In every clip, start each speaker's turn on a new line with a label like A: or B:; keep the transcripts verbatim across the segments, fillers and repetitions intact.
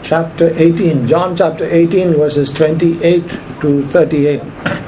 A: chapter eighteen. John chapter eighteen, verses twenty-eight to thirty-eight.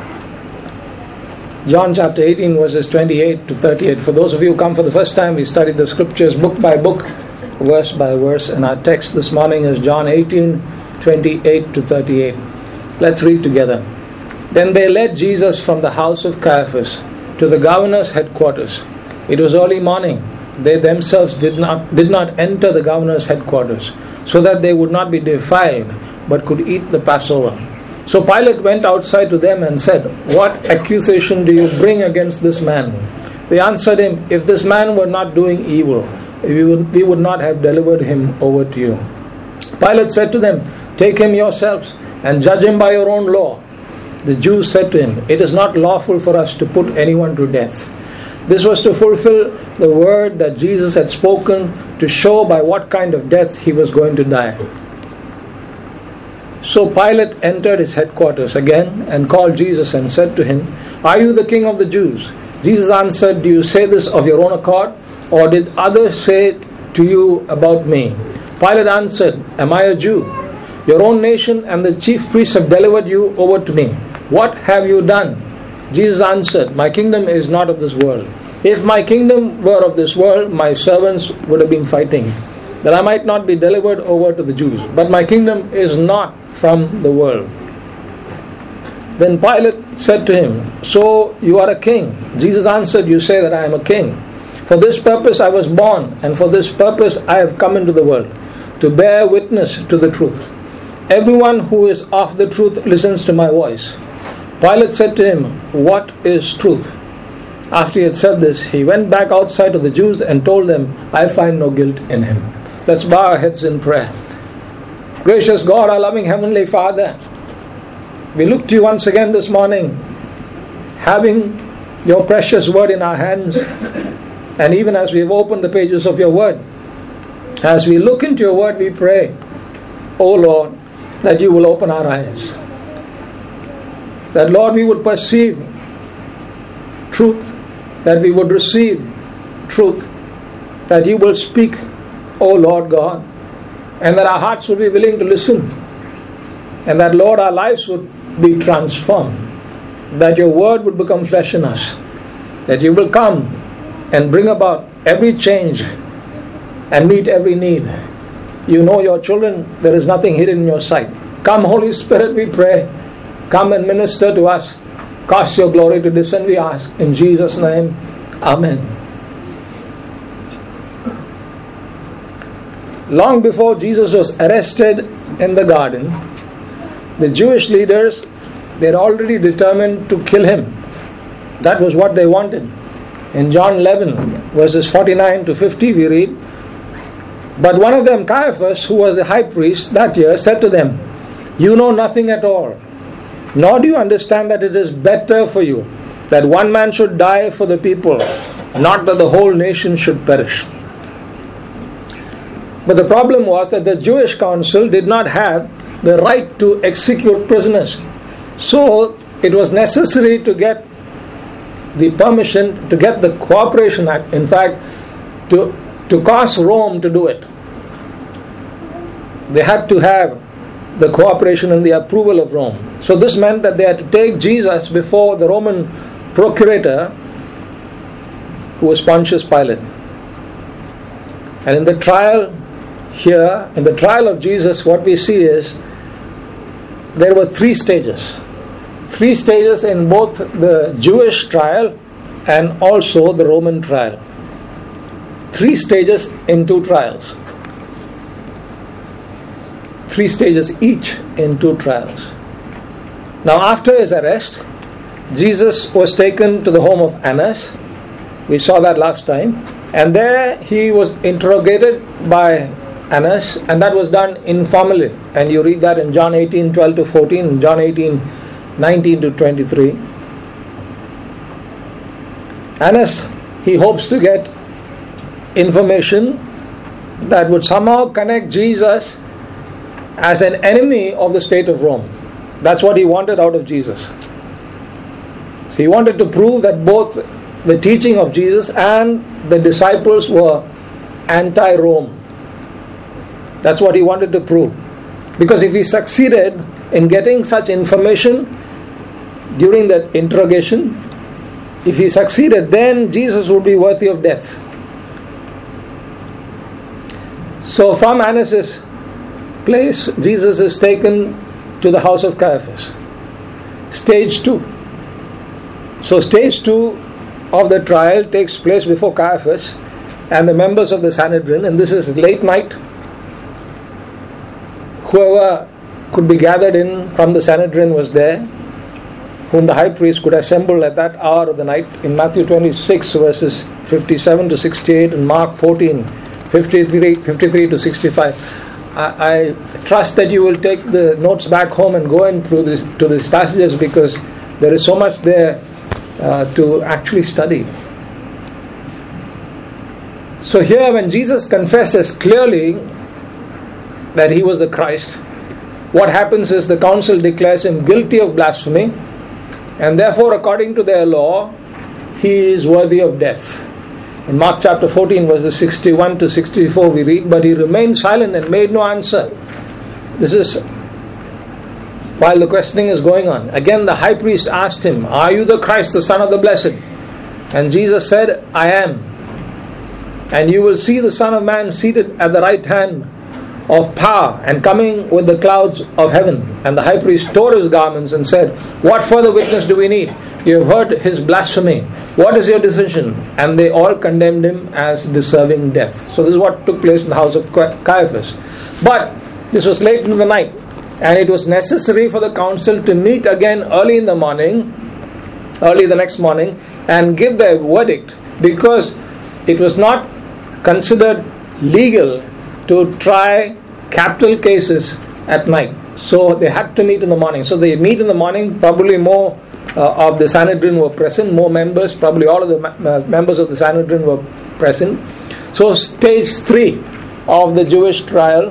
A: John chapter eighteen, verses twenty-eight to thirty-eight. For those of you who come for the first time, we studied the scriptures book by book, verse by verse, and our text this morning is John eighteen, twenty-eight to thirty-eight. Let's read together. Then they led Jesus from the house of Caiaphas to the governor's headquarters. It was early morning. They themselves did not did not enter the governor's headquarters, so that they would not be defiled, but could eat the Passover. So Pilate went outside to them and said, "What accusation do you bring against this man?" They answered him, "If this man were not doing evil, we would, we would not have delivered him over to you." Pilate said to them, "Take him yourselves and judge him by your own law." The Jews said to him, "It is not lawful for us to put anyone to death." This was to fulfill the word that Jesus had spoken, to show by what kind of death he was going to die. So Pilate entered his headquarters again and called Jesus and said to him, "Are you the king of the Jews?" Jesus answered, "Do you say this of your own accord, or did others say it to you about me?" Pilate answered, "Am I a Jew? Your own nation and the chief priests have delivered you over to me. What have you done?" Jesus answered, "My kingdom is not of this world. If my kingdom were of this world, my servants would have been fighting, that I might not be delivered over to the Jews. But my kingdom is not from the world." Then Pilate said to him, "So you are a king?" Jesus answered, "You say that I am a king. For this purpose I was born, and for this purpose I have come into the world, to bear witness to the truth. Everyone who is of the truth listens to my voice." Pilate said to him, "What is truth?" After he had said this, he went back outside to the Jews and told them, "I find no guilt in him." Let's bow our heads in prayer. Gracious God, our loving Heavenly Father, we look to you once again this morning, having your precious word in our hands, and even as we have opened the pages of your word, as we look into your word, we pray, O Lord, that you will open our eyes, that, Lord, we would perceive truth, that we would receive truth, that you will speak, O Lord God, and that our hearts will be willing to listen, and that, Lord, our lives would be transformed, that your word would become flesh in us, that you will come and bring about every change and meet every need. You know your children, there is nothing hidden in your sight. Come, Holy Spirit, we pray. Come and minister to us. Cause your glory to descend, we ask. In Jesus' name, Amen. Long before Jesus was arrested in the garden, the Jewish leaders, they had already determined to kill him. That was what they wanted. In John eleven, verses forty-nine to fifty, we read, "But one of them, Caiaphas, who was the high priest that year, said to them, 'You know nothing at all, nor do you understand that it is better for you that one man should die for the people, not that the whole nation should perish.'" But the problem was that the Jewish council did not have the right to execute prisoners. So it was necessary to get the permission, to get the Cooperation Act, in fact, to, to cause Rome to do it. They had to have the cooperation and the approval of Rome. So this meant that they had to take Jesus before the Roman procurator, who was Pontius Pilate. And in the trial here, in the trial of Jesus, what we see is there were three stages. Three stages in both the Jewish trial and also the Roman trial. Three stages in two trials. Three stages each in two trials. Now, after his arrest, Jesus was taken to the home of Annas. We saw that last time. And there he was interrogated by Annas, and that was done informally. And you read that in John eighteen, twelve to fourteen, John eighteen, nineteen to twenty-three. Annas, he hopes to get information that would somehow connect Jesus as an enemy of the state of Rome. That's what he wanted out of Jesus. So he wanted to prove that both the teaching of Jesus and the disciples were anti-Rome. That's what he wanted to prove. Because if he succeeded in getting such information during that interrogation, if he succeeded, then Jesus would be worthy of death. So from Annas' place, Jesus is taken to the house of Caiaphas. Stage two. So stage two of the trial takes place before Caiaphas and the members of the Sanhedrin, and this is late night. Whoever could be gathered in from the Sanhedrin was there, whom the high priest could assemble at that hour of the night. In Matthew twenty-six verses fifty-seven to sixty-eight and Mark fourteen fifty-three, fifty-three to sixty-five. I, I trust that you will take the notes back home and go in through this to these passages, because there is so much there uh, to actually study. So here, when Jesus confesses clearly that he was the Christ, what happens is the council declares him guilty of blasphemy, and therefore according to their law he is worthy of death. In Mark chapter fourteen verses sixty-one to sixty-four we read, "But he remained silent and made no answer." This is while the questioning is going on. Again the high priest asked him, "Are you the Christ, the Son of the Blessed?" And Jesus said, "I am. And you will see the Son of Man seated at the right hand of power and coming with the clouds of heaven." And the high priest tore his garments and said, "What further witness do we need? You have heard his blasphemy. What is your decision?" And they all condemned him as deserving death. So this is what took place in the house of Caiaphas. But this was late in the night, and it was necessary for the council to meet again early in the morning, early the next morning, and give their verdict, because it was not considered legal to try capital cases at night. So they had to meet in the morning. So they meet in the morning, probably more uh, of the Sanhedrin were present, more members, probably all of the uh, members of the Sanhedrin were present. So stage three of the Jewish trial,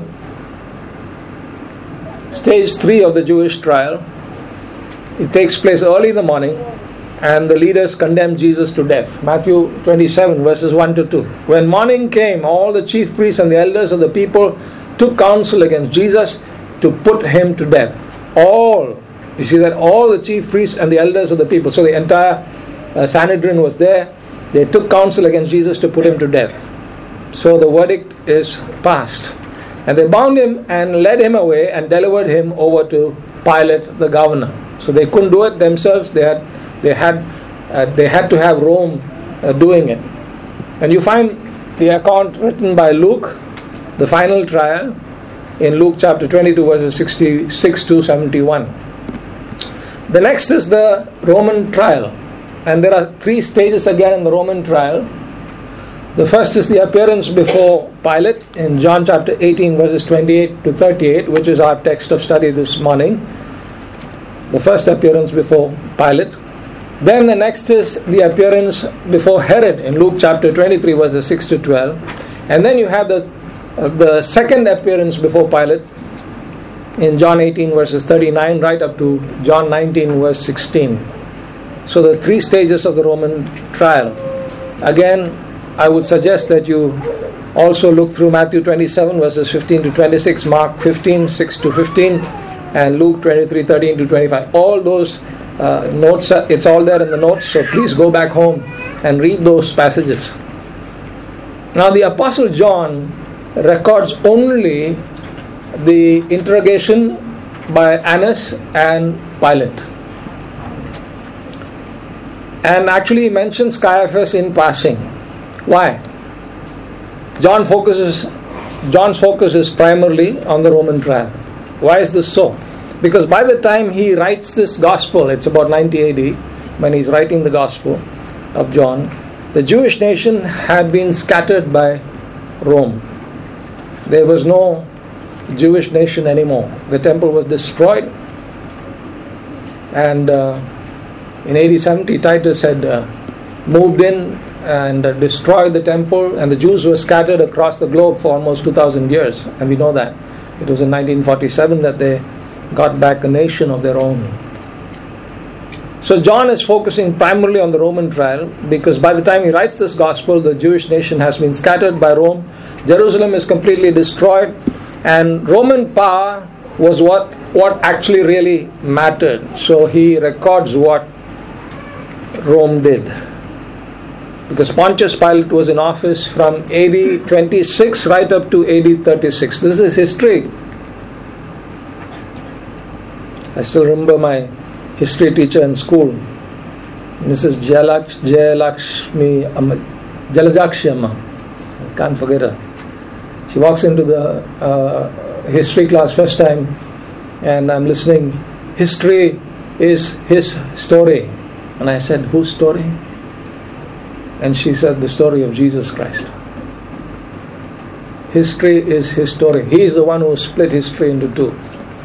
A: stage three of the Jewish trial, it takes place early in the morning, and the leaders condemned Jesus to death. Matthew twenty-seven verses one to two. When morning came, all the chief priests and the elders of the people took counsel against Jesus to put him to death. All, you see that all the chief priests and the elders of the people, so the entire uh, Sanhedrin was there, they took counsel against Jesus to put him to death. So the verdict is passed. And they bound him and led him away and delivered him over to Pilate the governor. So they couldn't do it themselves, they had They had uh, they had to have Rome uh, doing it. And you find the account written by Luke, the final trial, in Luke chapter twenty-two verses sixty-six to seventy-one. The next is the Roman trial. And there are three stages again in the Roman trial. The first is the appearance before Pilate in John chapter eighteen verses twenty-eight to thirty-eight, which is our text of study this morning. The first appearance before Pilate. Then the next is the appearance before Herod in Luke chapter twenty-three verses six to twelve. And then you have the uh, the second appearance before Pilate in John eighteen verses thirty-nine right up to John nineteen verse sixteen. So the three stages of the Roman trial. Again, I would suggest that you also look through Matthew twenty-seven verses fifteen to twenty-six, Mark fifteen, six to fifteen, and Luke twenty-three, thirteen to twenty-five. All those Uh, notes, uh, it's all there in the notes, so please go back home and read those passages. Now the Apostle John records only the interrogation by Annas and Pilate, and actually mentions Caiaphas in passing. Why? John focuses John's focus is primarily on the Roman trial. Why is this so? Because by the time he writes this gospel, it's about ninety A D, when he's writing the gospel of John, the Jewish nation had been scattered by Rome. There was no Jewish nation anymore. The temple was destroyed, and uh, in A D seventy Titus had uh, moved in and uh, destroyed the temple, and the Jews were scattered across the globe for almost two thousand years, and we know that. It was in nineteen forty-seven that they got back a nation of their own. So John is focusing primarily on the Roman trial, because by the time he writes this gospel, the Jewish nation has been scattered by Rome. Jerusalem is completely destroyed, and Roman power was what, what actually really mattered. So he records what Rome did. Because Pontius Pilate was in office from A D twenty-six right up to A D thirty-six. This is history. I still remember my history teacher in school, Missus Jalaksh, Jalakshmi Jalajakshi Amma. I can't forget her. She walks into the uh, history class first time, and I'm listening. History is his story. And I said, whose story? And she said, the story of Jesus Christ. History is his story. He is the one who split history into two,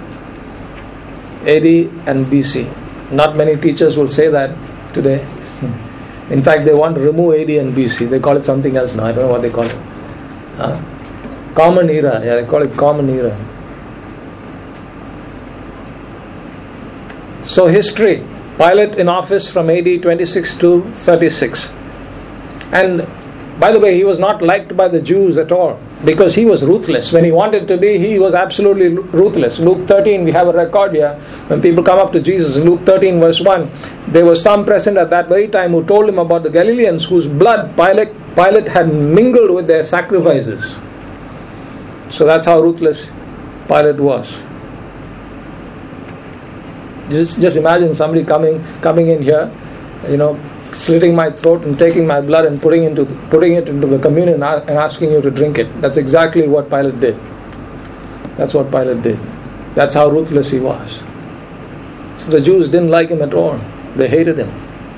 A: A D and B C. Not many teachers will say that today. In fact, they want to remove A D and B C. They call it something else now. I don't know what they call it. Huh? Common era. Yeah, they call it common era. So history. Pilate in office from A D twenty-six to thirty-six. And by the way, he was not liked by the Jews at all, because he was ruthless. When he wanted to be, he was absolutely ruthless. Luke thirteen, we have a record here. When people come up to Jesus in Luke thirteen verse one, there was some present at that very time who told him about the Galileans whose blood Pilate, Pilate had mingled with their sacrifices. So that's how ruthless Pilate was. Just, just imagine somebody coming coming in here, you know, slitting my throat and taking my blood and putting into putting it into the communion and asking you to drink it. That's exactly what Pilate did. That's what Pilate did. That's how ruthless he was. So the Jews didn't like him at all. They hated him.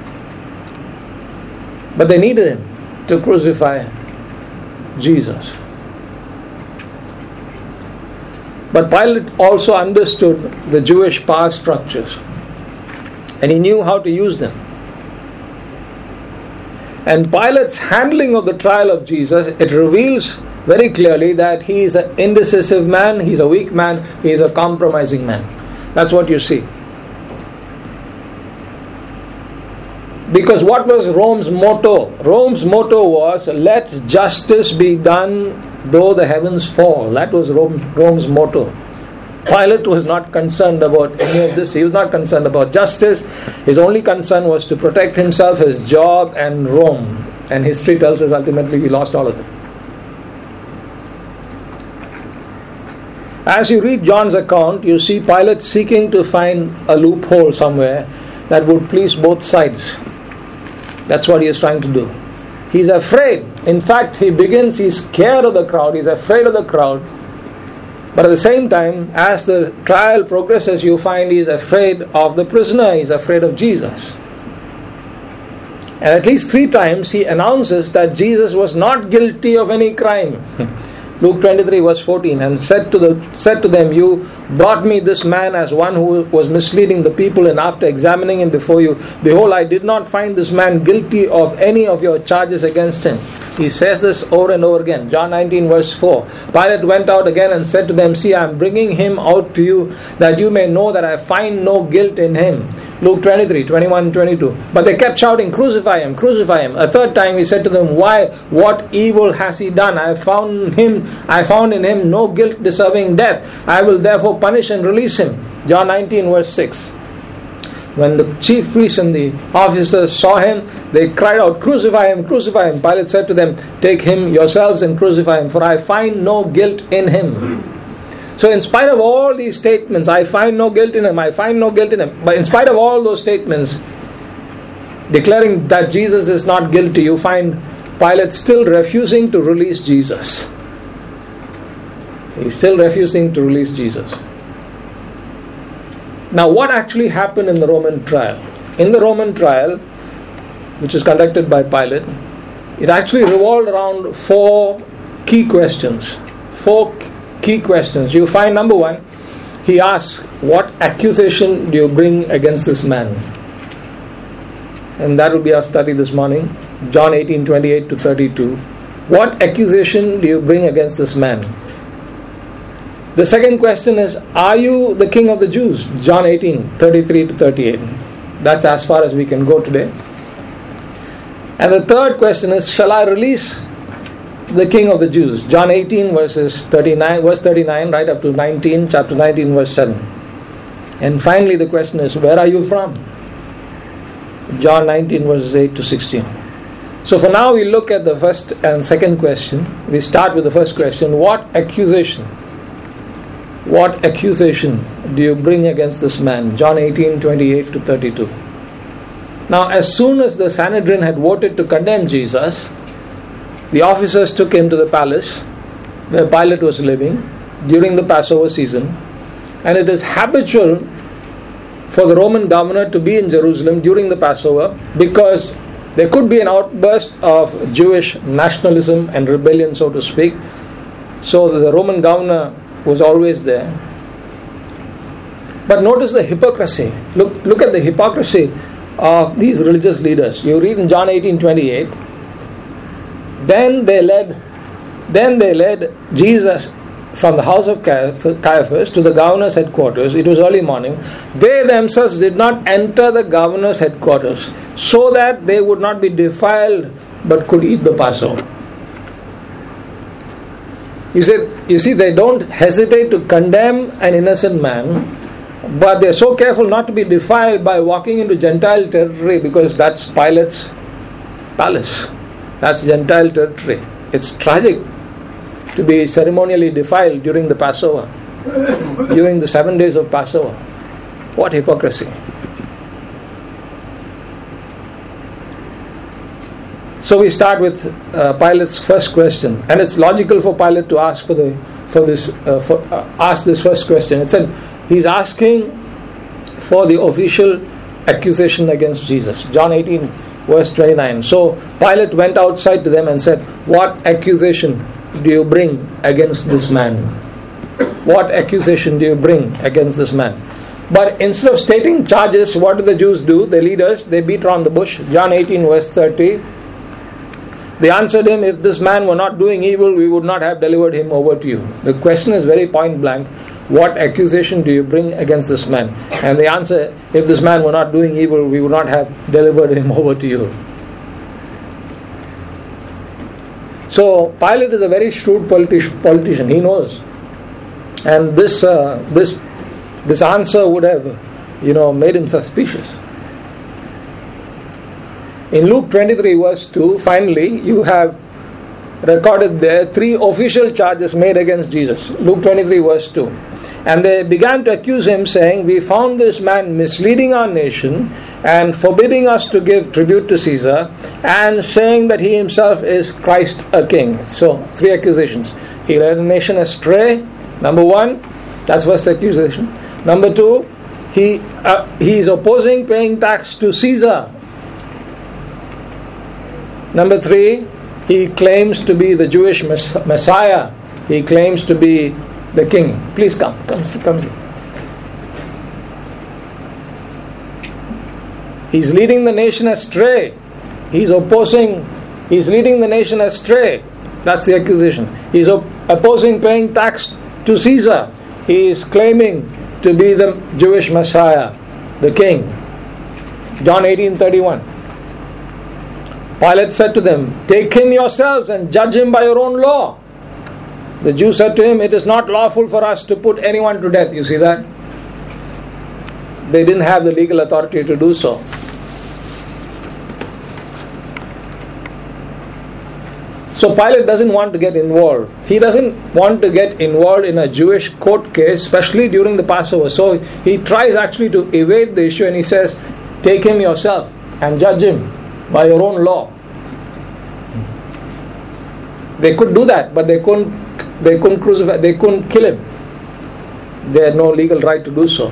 A: But they needed him to crucify Jesus. But Pilate also understood the Jewish power structures, and he knew how to use them. And Pilate's handling of the trial of Jesus, it reveals very clearly that he is an indecisive man, he's a weak man, he is a compromising man. That's what you see. Because what was Rome's motto? Rome's motto was, let justice be done though the heavens fall. That was Rome, Rome's motto. Pilate was not concerned about any of this. He was not concerned about justice. His only concern was to protect himself, his job, and Rome. And history tells us ultimately he lost all of it. As you read John's account, you see Pilate seeking to find a loophole somewhere that would please both sides. That's what he is trying to do. He's afraid. In fact, he begins, he's scared of the crowd, he's afraid of the crowd. But at the same time, as the trial progresses, you find he's afraid of the prisoner, he's afraid of Jesus. And at least three times he announces that Jesus was not guilty of any crime. Luke twenty-three verse fourteen, and said to the said to them, you brought me this man as one who was misleading the people, and after examining him before you, behold, I did not find this man guilty of any of your charges against him. He says this over and over again. John nineteen verse four. Pilate went out again and said to them, see, I am bringing him out to you, that you may know that I find no guilt in him. Luke twenty-three, twenty-one, twenty-two. But they kept shouting, crucify him, crucify him. A third time he said to them, why, what evil has he done? I have found him, I found in him no guilt deserving death. I will therefore punish and release him. John nineteen verse six. When the chief priests and the officers saw him, they cried out, crucify him, crucify him. Pilate said to them, take him yourselves and crucify him, for I find no guilt in him. So in spite of all these statements, I find no guilt in him, I find no guilt in him. But in spite of all those statements, declaring that Jesus is not guilty, you find Pilate still refusing to release Jesus. He's still refusing to release Jesus. Now, what actually happened in the Roman trial? In the Roman trial, which is conducted by Pilate, it actually revolved around four key questions. Four key questions. You find, number one, he asks, what accusation do you bring against this man? And that will be our study this morning. John eighteen, twenty-eight to thirty-two. What accusation do you bring against this man? The second question is, are you the king of the Jews? John eighteen, thirty-three to thirty-eight. That's as far as we can go today. And the third question is, shall I release the King of the Jews. John eighteen verses thirty-nine, verse thirty-nine, right up to nineteen, chapter nineteen, verse seven. And finally the question is, where are you from? John nineteen, verses eight to sixteen. So for now we look at the first and second question. We start with the first question. What accusation? What accusation do you bring against this man? John eighteen, twenty-eight to thirty-two. Now as soon as the Sanhedrin had voted to condemn Jesus, the officers took him to the palace where Pilate was living during the Passover season. And it is habitual for the Roman governor to be in Jerusalem during the Passover because there could be an outburst of Jewish nationalism and rebellion, so to speak. So the Roman governor was always there. But notice the hypocrisy. Look, look at the hypocrisy of these religious leaders. You read in John eighteen, twenty-eight. Then they led, then they led Jesus from the house of Caiaphas to the governor's headquarters. It was early morning. They themselves did not enter the governor's headquarters, so that they would not be defiled, but could eat the Passover. You see, you see, they don't hesitate to condemn an innocent man, but they're so careful not to be defiled by walking into Gentile territory, because that's Pilate's palace. That's Gentile territory. It's tragic to be ceremonially defiled during the Passover, during the seven days of Passover. What hypocrisy. So we start with uh, Pilate's first question, and it's logical for Pilate to ask for the for this uh, for, uh, ask this first question. It said he's asking for the official accusation against Jesus. John eighteen, verse twenty-nine. So Pilate went outside to them and said, "What accusation do you bring against this man? What accusation do you bring against this man?" But instead of stating charges, what do the Jews do? The leaders, they beat around the bush. John eighteen, verse thirty. They answered him, "If this man were not doing evil, we would not have delivered him over to you." The question is very point blank. What accusation do you bring against this man? And they answer, "If this man were not doing evil, we would not have delivered him over to you." So Pilate is a very shrewd politi- politician. He knows, and this uh, this this answer would have, you know, made him suspicious. In Luke twenty-three, verse two, finally, you have recorded there three official charges made against Jesus. Luke twenty-three, verse two. And they began to accuse him, saying, "We found this man misleading our nation and forbidding us to give tribute to Caesar, and saying that he himself is Christ a king." So, three accusations. He led the nation astray. Number one, that's first accusation. Number two, he uh, he is opposing paying tax to Caesar. Number three, he claims to be the Jewish Messiah. He claims to be the king. Please come, come, come. He's leading the nation astray. He's opposing, he's leading the nation astray. That's the accusation. He's op- opposing paying tax to Caesar. He is claiming to be the Jewish Messiah, the king. John eighteen, thirty-one. Pilate said to them, "Take him yourselves and judge him by your own law." The Jews said to him, "It is not lawful for us to put anyone to death." You see that? They didn't have the legal authority to do so. So Pilate doesn't want to get involved. He doesn't want to get involved in a Jewish court case, especially during the Passover. So he tries actually to evade the issue, and he says, "Take him yourself and judge him by your own law." They could do that, but they couldn't. They couldn't crucify. They couldn't kill him. They had no legal right to do so.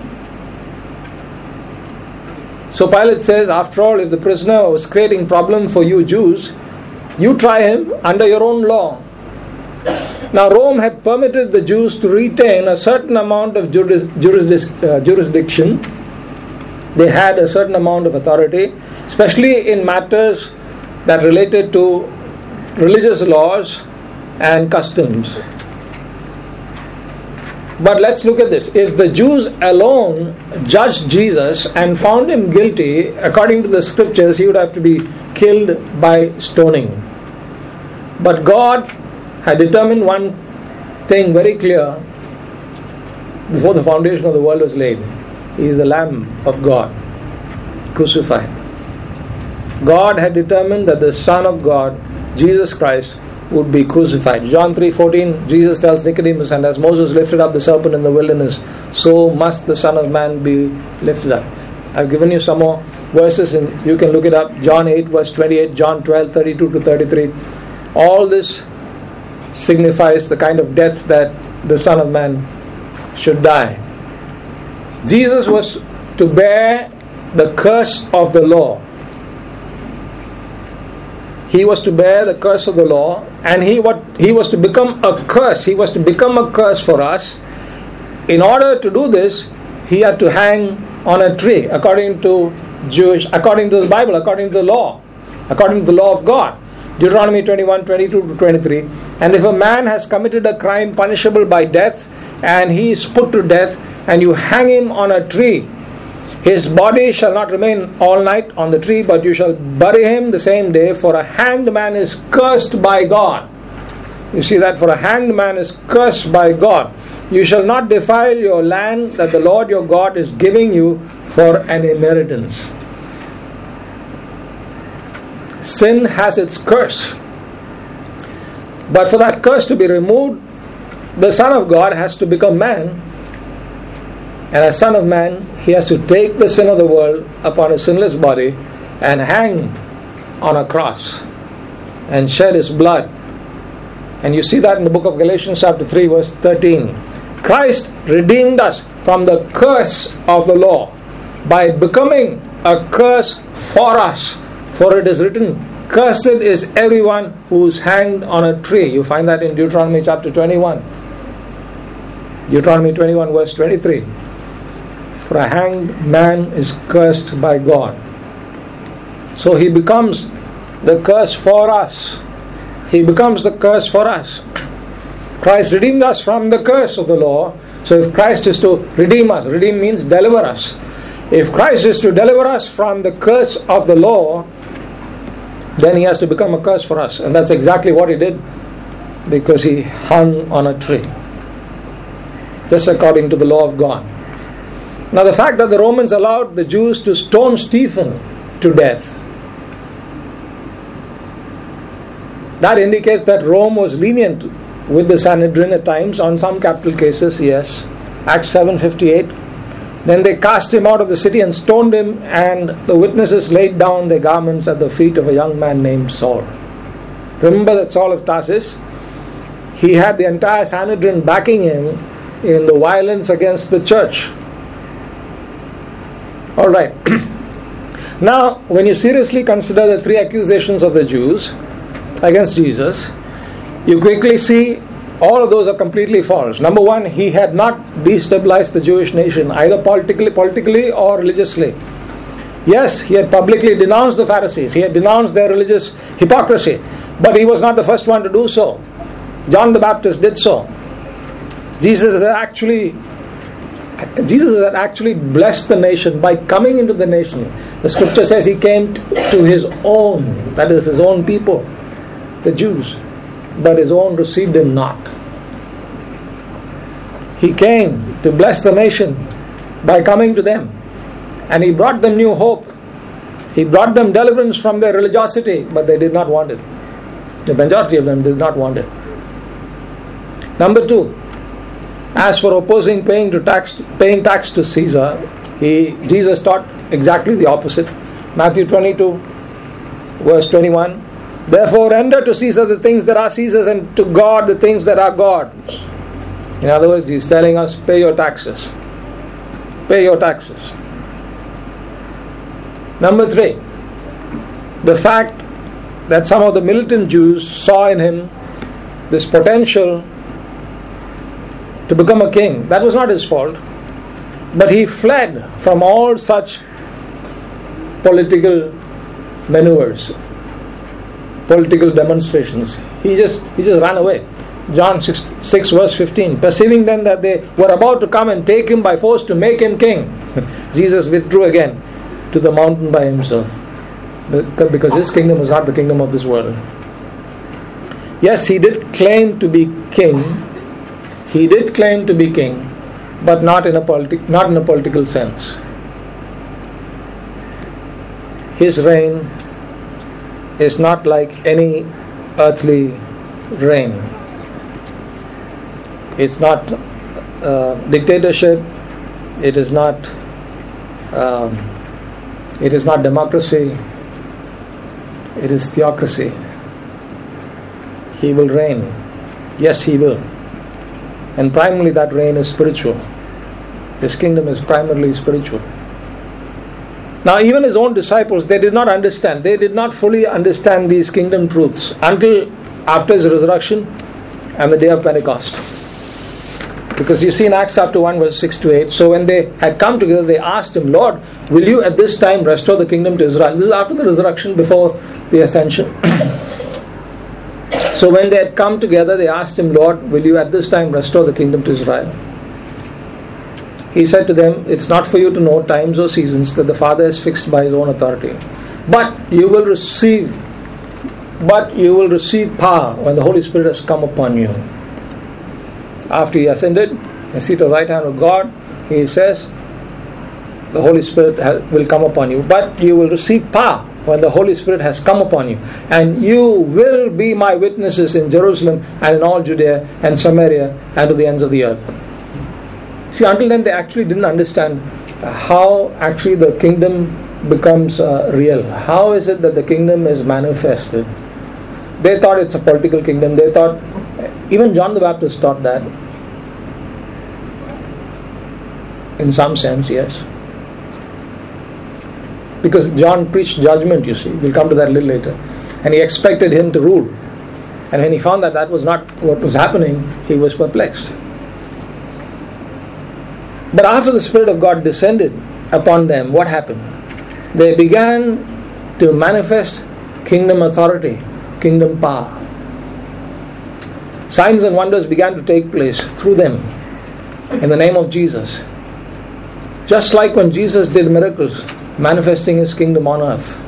A: So Pilate says, "After all, if the prisoner was creating problem for you Jews, you try him under your own law." Now Rome had permitted the Jews to retain a certain amount of juris, juris, uh, jurisdiction. They had a certain amount of authority, especially in matters that related to religious laws and customs. But let's look at this. If the Jews alone judged Jesus and found him guilty, according to the scriptures, he would have to be killed by stoning. But God had determined one thing very clear before the foundation of the world was laid. He is the Lamb of God, crucified. God had determined that the Son of God, Jesus Christ, would be crucified. John three fourteen, Jesus tells Nicodemus, and as Moses lifted up the serpent in the wilderness, so must the Son of Man be lifted up. I've given you some more verses and you can look it up. John eight verse twenty-eight, John twelve thirty-two to thirty-three. All this signifies the kind of death that the Son of Man should die. Jesus was to bear the curse of the law. He was to bear the curse of the law, and he what he was to become a curse. He was to become a curse for us. In order to do this, he had to hang on a tree, according to Jewish, according to the Bible, according to the law, according to the law of God. Deuteronomy twenty-one, twenty-two to twenty-three. And if a man has committed a crime punishable by death, and he is put to death, and you hang him on a tree, his body shall not remain all night on the tree, but you shall bury him the same day, for a hanged man is cursed by God. You see that? For a hanged man is cursed by God. You shall not defile your land that the Lord your God is giving you for an inheritance. Sin has its curse. But for that curse to be removed, the Son of God has to become man. And as Son of Man, he has to take the sin of the world upon his sinless body and hang on a cross and shed his blood. And you see that in the book of Galatians chapter three verse thirteen. Christ redeemed us from the curse of the law by becoming a curse for us. For it is written, cursed is everyone who is hanged on a tree. You find that in Deuteronomy chapter twenty-one. Deuteronomy twenty-one verse twenty-three. For a hanged man is cursed by God. So he becomes the curse for us. He becomes the curse for us. Christ redeemed us from the curse of the law. So if Christ is to redeem us, redeem means deliver us. If Christ is to deliver us from the curse of the law, then he has to become a curse for us. And that's exactly what he did, because he hung on a tree. Just according to the law of God. Now the fact that the Romans allowed the Jews to stone Stephen to death, that indicates that Rome was lenient with the Sanhedrin at times on some capital cases, yes. Acts seven fifty-eight. Then they cast him out of the city and stoned him, and the witnesses laid down their garments at the feet of a young man named Saul. Remember that Saul of Tarsus? He had the entire Sanhedrin backing him in the violence against the church. Alright. Now, when you seriously consider the three accusations of the Jews against Jesus, you quickly see all of those are completely false. Number one, he had not destabilized the Jewish nation, either politically, politically or religiously. Yes, he had publicly denounced the Pharisees. He had denounced their religious hypocrisy. But he was not the first one to do so. John the Baptist did so. Jesus had actually Jesus had actually blessed the nation by coming into the nation. The scripture says he came to his own, that is his own people, the Jews, but his own received him not. He came to bless the nation by coming to them, and he brought them new hope. He brought them deliverance from their religiosity, but they did not want it. The majority of them did not want it. Number two, as for opposing paying to tax, paying tax to Caesar, he Jesus taught exactly the opposite. Matthew twenty-two, verse twenty-one. Therefore, render to Caesar the things that are Caesar's, and to God the things that are God's. In other words, he's telling us, pay your taxes. Pay your taxes. Number three, the fact that some of the militant Jews saw in him this potential to become a king. That was not his fault. But he fled from all such political maneuvers, political demonstrations. He just he just ran away. John six, six verse fifteen. Perceiving then that they were about to come and take him by force to make him king, Jesus withdrew again to the mountain by himself, because his kingdom was not the kingdom of this world. Yes, he did claim to be king. He did claim to be king, but not in a politi- not in a political sense. His reign is not like any earthly reign. It's not uh, dictatorship. It is not. Um, it is not democracy. It is theocracy. He will reign. Yes, he will. And primarily that reign is spiritual. His kingdom is primarily spiritual. Now even his own disciples, they did not understand. They did not fully understand these kingdom truths until after his resurrection and the day of Pentecost. Because you see in Acts chapter one verse six to eight, so when they had come together, they asked him, Lord, will you at this time restore the kingdom to Israel? This is after the resurrection, before the ascension. So when they had come together, they asked him, Lord, will you at this time restore the kingdom to Israel? He said to them, it's not for you to know times or seasons that the Father has fixed by his own authority. But you will receive, but you will receive power when the Holy Spirit has come upon you. After he ascended and seated at the right hand of God, he says, the Holy Spirit will come upon you. But you will receive power when the Holy Spirit has come upon you, and you will be my witnesses in Jerusalem and in all Judea and Samaria and to the ends of the earth. See, until then they actually didn't understand how actually the kingdom becomes uh, real. How is it that the kingdom is manifested? They thought it's a political kingdom. They thought, even John the Baptist thought that. In some sense, yes. Because John preached judgment, you see. We'll come to that a little later. And he expected him to rule. And when he found that that was not what was happening, he was perplexed. But after the Spirit of God descended upon them, what happened? They began to manifest kingdom authority, kingdom power. Signs and wonders began to take place through them in the name of Jesus. Just like when Jesus did miracles, manifesting his kingdom on earth.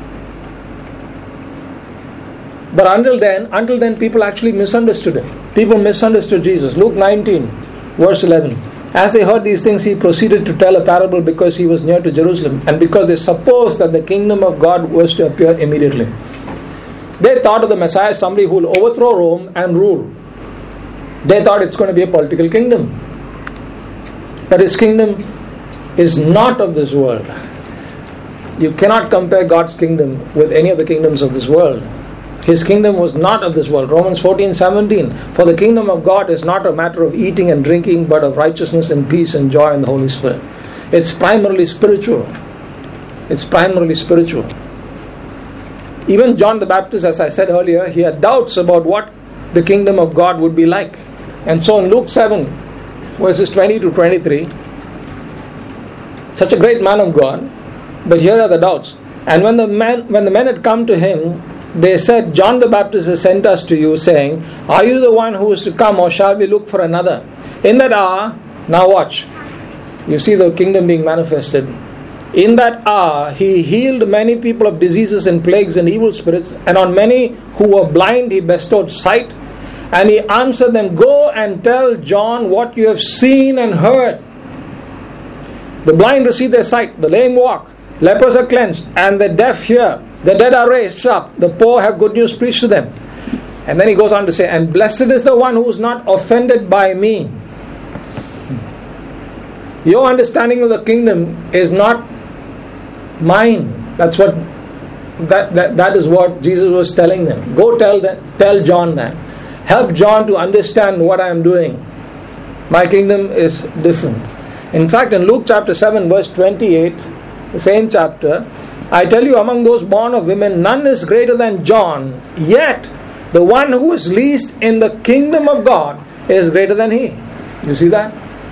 A: But until then, until then people actually misunderstood him. People misunderstood Jesus. Luke nineteen, verse eleven. As they heard these things, he proceeded to tell a parable because he was near to Jerusalem and because they supposed that the kingdom of God was to appear immediately. They thought of the Messiah as somebody who will overthrow Rome and rule. They thought it's going to be a political kingdom. But his kingdom is not of this world. You cannot compare God's kingdom with any of the kingdoms of this world. His kingdom was not of this world. Romans fourteen seventeen. For the kingdom of God is not a matter of eating and drinking, but of righteousness and peace and joy in the Holy Spirit. It's primarily spiritual. It's primarily spiritual. Even John the Baptist, as I said earlier, he had doubts about what the kingdom of God would be like. And so in Luke seven, verses twenty to twenty-three, such a great man of God, but here are the doubts. And when the man, when the men had come to him, they said, John the Baptist has sent us to you, saying, are you the one who is to come, or shall we look for another? In that hour, now watch, you see the kingdom being manifested. In that hour, he healed many people of diseases and plagues and evil spirits, and on many who were blind he bestowed sight. And he answered them, go and tell John what you have seen and heard. The blind receive their sight, the lame walk, lepers are cleansed, and the deaf hear. The dead are raised up. The poor have good news preached to them. And then he goes on to say, and blessed is the one who is not offended by me. Your understanding of the kingdom is not mine. That's what that, that, that is what Jesus was telling them. Go tell them, tell John that. Help John to understand what I am doing. My kingdom is different. In fact, in Luke chapter seven, verse twenty-eight, the same chapter, I tell you, among those born of women, none is greater than John. Yet, the one who is least in the kingdom of God is greater than he. You see that?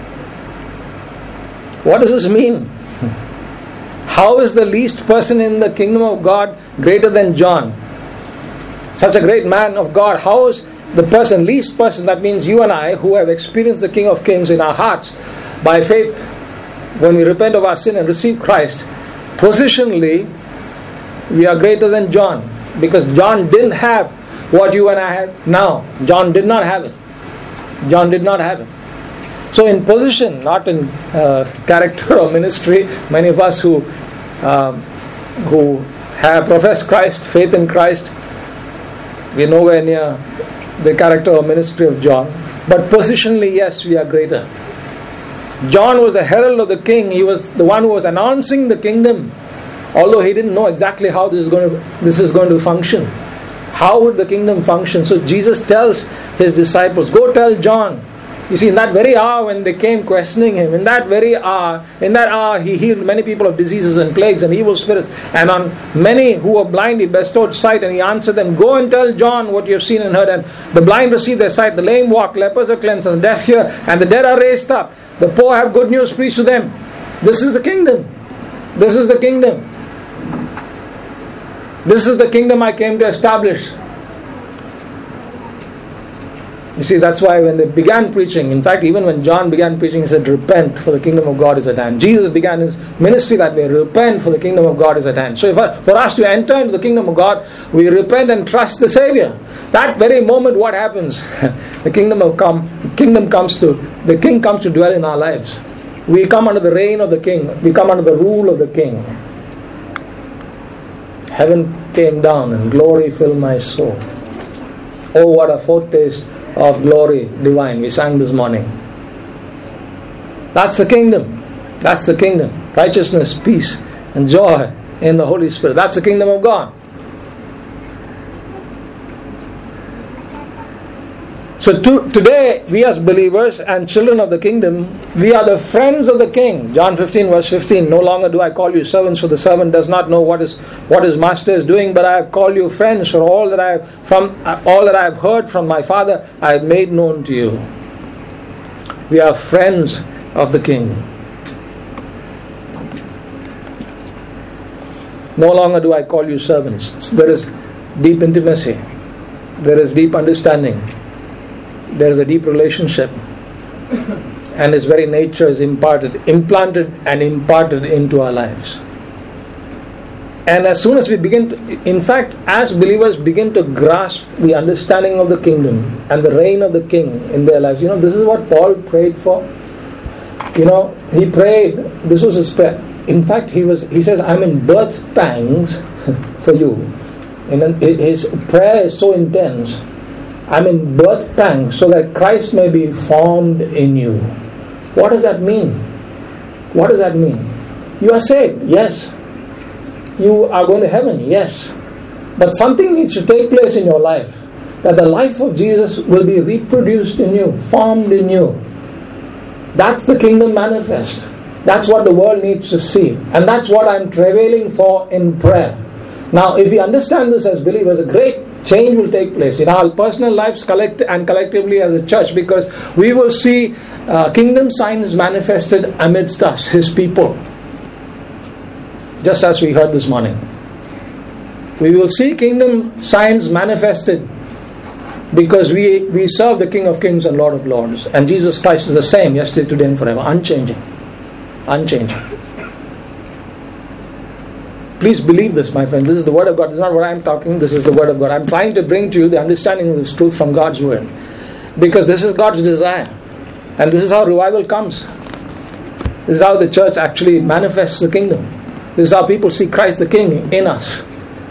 A: What does this mean? How is the least person in the kingdom of God greater than John? Such a great man of God. How is the person, least person, that means you and I, who have experienced the King of Kings in our hearts by faith, when we repent of our sin and receive Christ, positionally we are greater than John, because John didn't have what you and I have now. John did not have it. John did not have it. So in position, not in uh, character or ministry, many of us who um, who have professed Christ, faith in Christ, we are nowhere near the character or ministry of John. But positionally, yes, we are greater. John was the herald of the king. He was the one who was announcing the kingdom, although he didn't know exactly how this is going to this is going to function. How would the kingdom function? So Jesus tells his disciples, go tell John. You see, in that very hour when they came questioning him, in that very hour, in that hour he healed many people of diseases and plagues and evil spirits, and on many who were blind he bestowed sight, and he answered them, go and tell John what you have seen and heard, and the blind receive their sight, the lame walk, lepers are cleansed, and the deaf hear, and the dead are raised up, the poor have good news preached to them. This is the kingdom. This is the kingdom. This is the kingdom I came to establish. You see, that's why when they began preaching, in fact, even when John began preaching, he said, repent, for the kingdom of God is at hand. Jesus began his ministry that way, repent, for the kingdom of God is at hand. So if I, for us to enter into the kingdom of God, we repent and trust the Savior. That very moment, what happens? The kingdom of come, kingdom comes to, the King comes to dwell in our lives. We come under the reign of the King. We come under the rule of the King. Heaven came down and glory filled my soul. Oh, what a foretaste of glory divine we sang this morning. That's the kingdom. That's the kingdom. Righteousness, peace and joy in the Holy Spirit. That's the kingdom of God. So to, today we as believers and children of the kingdom, we are the friends of the King. John fifteen verse fifteen, no longer do I call you servants, for the servant does not know what is what his master is doing, but I have called you friends, for all that I have from all that I have heard from my Father I have made known to you. We are friends of the King. No longer do I call you servants. There is deep intimacy. There is deep understanding. There is a deep relationship, and His very nature is imparted, implanted and imparted into our lives. And as soon as we begin to, in fact, as believers begin to grasp the understanding of the kingdom and the reign of the King in their lives, you know, this is what Paul prayed for. You know, he prayed, this was his prayer. In fact, he was, he says, I'm in birth pangs for you. And his prayer is so intense. I'm in birth pangs so that Christ may be formed in you. What does that mean? What does that mean? You are saved, yes. You are going to heaven, yes. But something needs to take place in your life, that the life of Jesus will be reproduced in you, formed in you. That's the kingdom manifest. That's what the world needs to see. And that's what I'm travailing for in prayer. Now, if we understand this as believers, a great change will take place in our personal lives collect and collectively as a church, because we will see uh, kingdom signs manifested amidst us, His people. Just as we heard this morning. We will see kingdom signs manifested because we, we serve the King of Kings and Lord of Lords. And Jesus Christ is the same yesterday, today and forever. Unchanging. Unchanging. Please believe this, my friend. This is the Word of God. This is not what I'm talking. This is the Word of God. I'm trying to bring to you the understanding of this truth from God's Word. Because this is God's desire. And this is how revival comes. This is how the church actually manifests the kingdom. This is how people see Christ the King in us.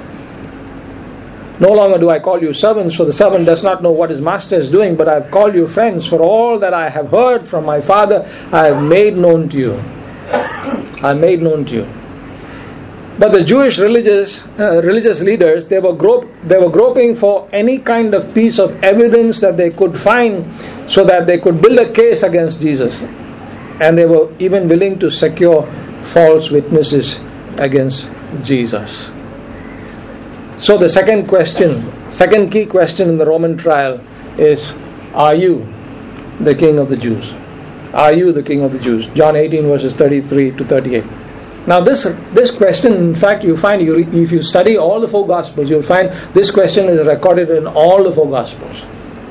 A: No longer do I call you servants, for the servant does not know what his master is doing, but I have called you friends, for all that I have heard from my Father I have made known to you. I have made known to you. But the Jewish religious uh, religious leaders, they were grope, they were groping for any kind of piece of evidence that they could find so that they could build a case against Jesus. And they were even willing to secure false witnesses against Jesus. So the second question, second key question in the Roman trial is, are you the King of the Jews? Are you the King of the Jews? John eighteen verses thirty-three to thirty-eight. Now this this question, in fact, you find, you, if you study all the four Gospels, you'll find this question is recorded in all the four Gospels.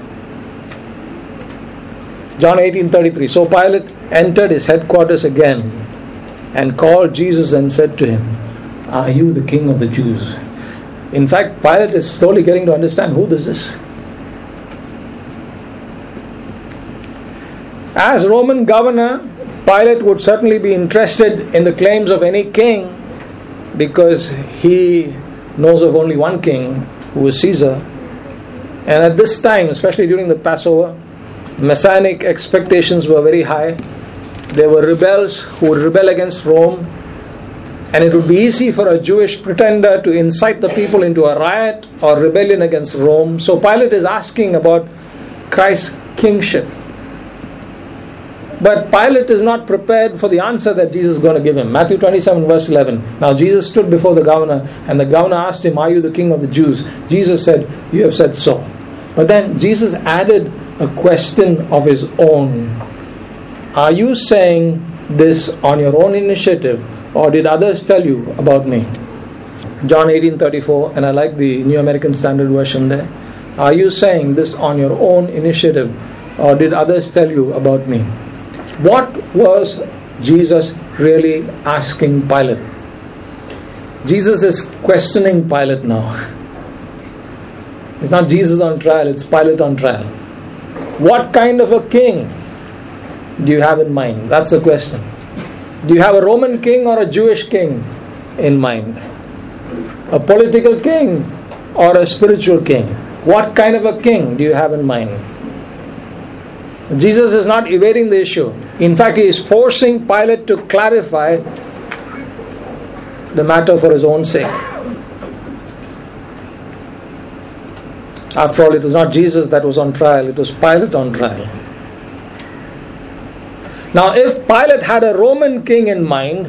A: John eighteen thirty-three. So Pilate entered his headquarters again and called Jesus and said to him, are you the King of the Jews? In fact, Pilate is slowly getting to understand who this is. As Roman governor, Pilate would certainly be interested in the claims of any king because he knows of only one king, who is Caesar. And at this time, especially during the Passover, messianic expectations were very high. There were rebels who would rebel against Rome, and it would be easy for a Jewish pretender to incite the people into a riot or rebellion against Rome. So Pilate is asking about Christ's kingship. But Pilate is not prepared for the answer that Jesus is going to give him. Matthew twenty-seven verse eleven. Now Jesus stood before the governor, and the governor asked him, "Are you the king of the Jews?" Jesus said, "You have said so." But then Jesus added a question of his own. Are you saying this on your own initiative, or did others tell you about me? John eighteen thirty-four, and I like the New American Standard Version there. Are you saying this on your own initiative, or did others tell you about me? What was Jesus really asking Pilate? Jesus is questioning Pilate now. It's not Jesus on trial, it's Pilate on trial. What kind of a king do you have in mind? That's the question. Do you have a Roman king or a Jewish king in mind? A political king or a spiritual king? What kind of a king do you have in mind? Jesus is not evading the issue. In fact, he is forcing Pilate to clarify the matter for his own sake. After all, it was not Jesus that was on trial, it was Pilate on trial. Now, if Pilate had a Roman king in mind,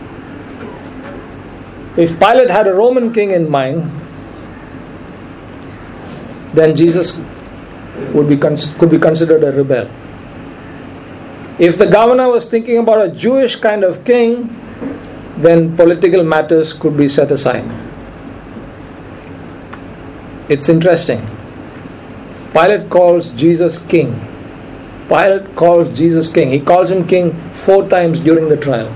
A: if Pilate had a Roman king in mind, then Jesus would be could be considered a rebel. If the governor was thinking about a Jewish kind of king, then political matters could be set aside. It's interesting. Pilate calls Jesus king. Pilate calls Jesus king. He calls him king four times during the trial.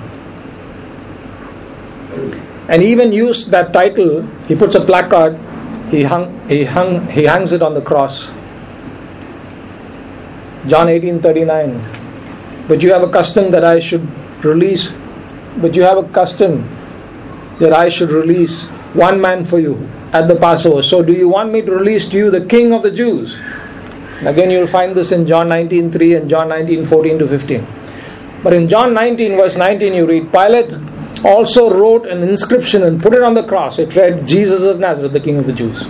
A: And he even used that title. He puts a placard. He hung. He hung. He hangs it on the cross. John eighteen thirty-nine. But you have a custom that I should release. But you have a custom that I should release one man for you at the Passover. So do you want me to release to you the King of the Jews? And again, you'll find this in John nineteen three and John nineteen fourteen to fifteen. But in John nineteen verse nineteen, you read, Pilate also wrote an inscription and put it on the cross. It read, Jesus of Nazareth, the King of the Jews.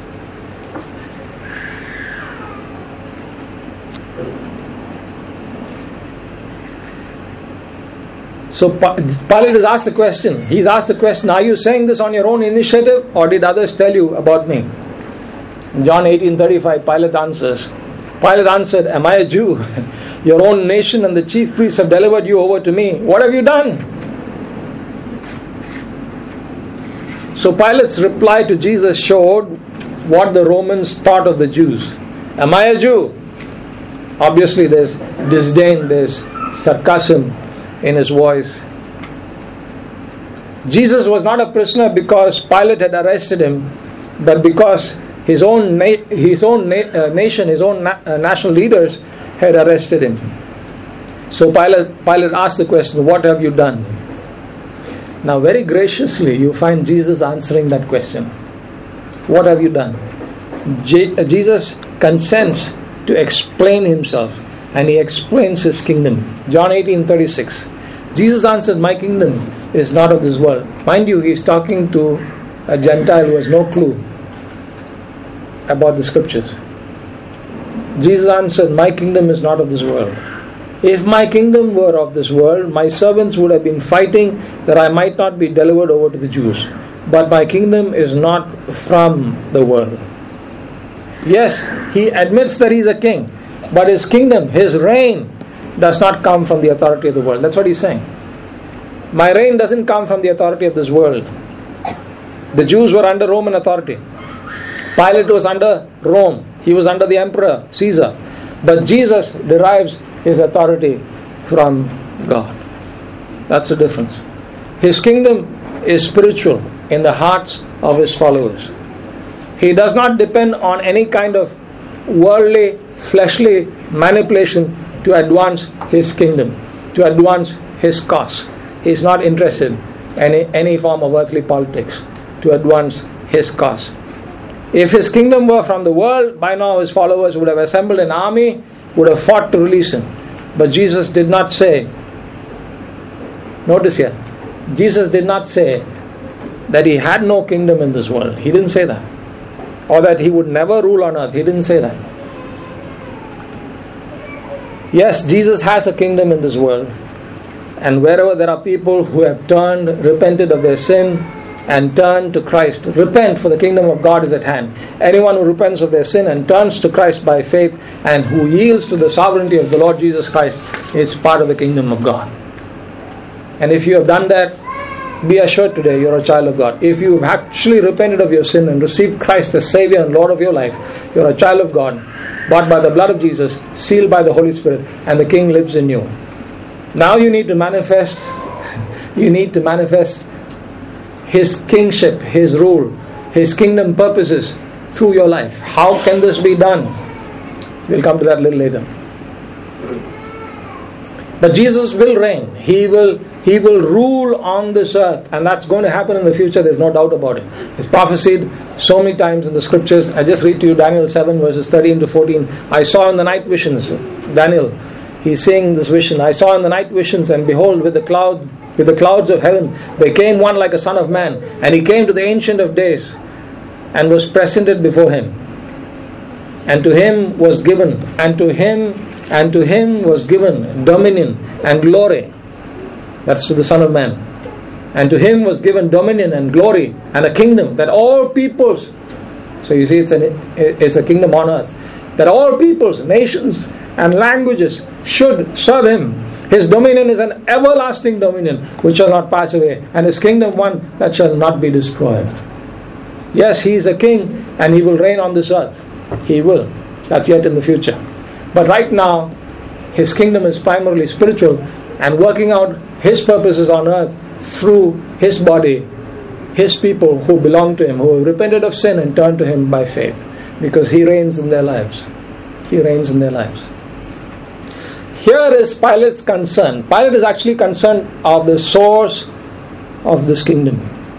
A: So Pilate has asked the question. He's asked the question, are you saying this on your own initiative, or did others tell you about me? In John eighteen thirty-five, Pilate answers. Pilate answered, am I a Jew? Your own nation and the chief priests have delivered you over to me. What have you done? So Pilate's reply to Jesus showed what the Romans thought of the Jews. Am I a Jew? Obviously there's disdain, there's sarcasm in his voice. Jesus was not a prisoner because Pilate had arrested him, but because his own na- his own na- uh, nation, his own na- uh, national leaders had arrested him. So Pilate, Pilate asked the question, what have you done? Now very graciously you find Jesus answering that question. What have you done? Je- uh, Jesus consents to explain himself, and he explains his kingdom. John eighteen thirty-six. Jesus answered, my kingdom is not of this world. Mind you, he's talking to a Gentile who has no clue about the scriptures. Jesus answered, my kingdom is not of this world. If my kingdom were of this world, my servants would have been fighting that I might not be delivered over to the Jews. But my kingdom is not from the world. Yes, he admits that he's a king, but his kingdom, his reign, does not come from the authority of the world. That's what he's saying. My reign doesn't come from the authority of this world. The Jews were under Roman authority. Pilate was under Rome. He was under the emperor, Caesar. But Jesus derives his authority from God. That's the difference. His kingdom is spiritual in the hearts of his followers. He does not depend on any kind of worldly, fleshly manipulation to advance his kingdom, to advance his cause. He is not interested in any, any form of earthly politics to advance his cause. If his kingdom were from the world, by now his followers would have assembled an army, would have fought to release him. But Jesus did not say, notice here, Jesus did not say that he had no kingdom in this world. He didn't say that. Or that he would never rule on earth. He didn't say that. Yes, Jesus has a kingdom in this world. And wherever there are people who have turned, repented of their sin, and turned to Christ, repent, for the kingdom of God is at hand. Anyone who repents of their sin and turns to Christ by faith and who yields to the sovereignty of the Lord Jesus Christ is part of the kingdom of God. And if you have done that, be assured today you're a child of God. If you have actually repented of your sin and received Christ as Savior and Lord of your life, you're a child of God, bought by the blood of Jesus, sealed by the Holy Spirit, and the King lives in you. Now you need to manifest, you need to manifest His kingship, His rule, His kingdom purposes through your life. How can this be done? We'll come to that a little later. But Jesus will reign. He will He will rule on this earth, and that's going to happen in the future. There's no doubt about it. It's prophesied so many times in the scriptures. I just read to you Daniel seven verses thirteen to fourteen. I saw in the night visions, Daniel, he's saying this vision. I saw in the night visions, and behold, with the cloud, with the clouds of heaven, there came one like a son of man, and he came to the Ancient of Days, and was presented before him. And to him was given, and to him, and to him was given dominion and glory. That's to the Son of Man. And to him was given dominion and glory and a kingdom that all peoples, so you see it's, an, it's a kingdom on earth, that all peoples, nations and languages should serve him. His dominion is an everlasting dominion which shall not pass away, and his kingdom one that shall not be destroyed. Yes, he is a king and he will reign on this earth. He will. That's yet in the future. But right now, his kingdom is primarily spiritual and working out his purposes on earth through his body, his people who belong to him, who have repented of sin and turned to him by faith, because he reigns in their lives. He reigns in their lives. Here is Pilate's concern. Pilate is actually concerned of the source of this kingdom.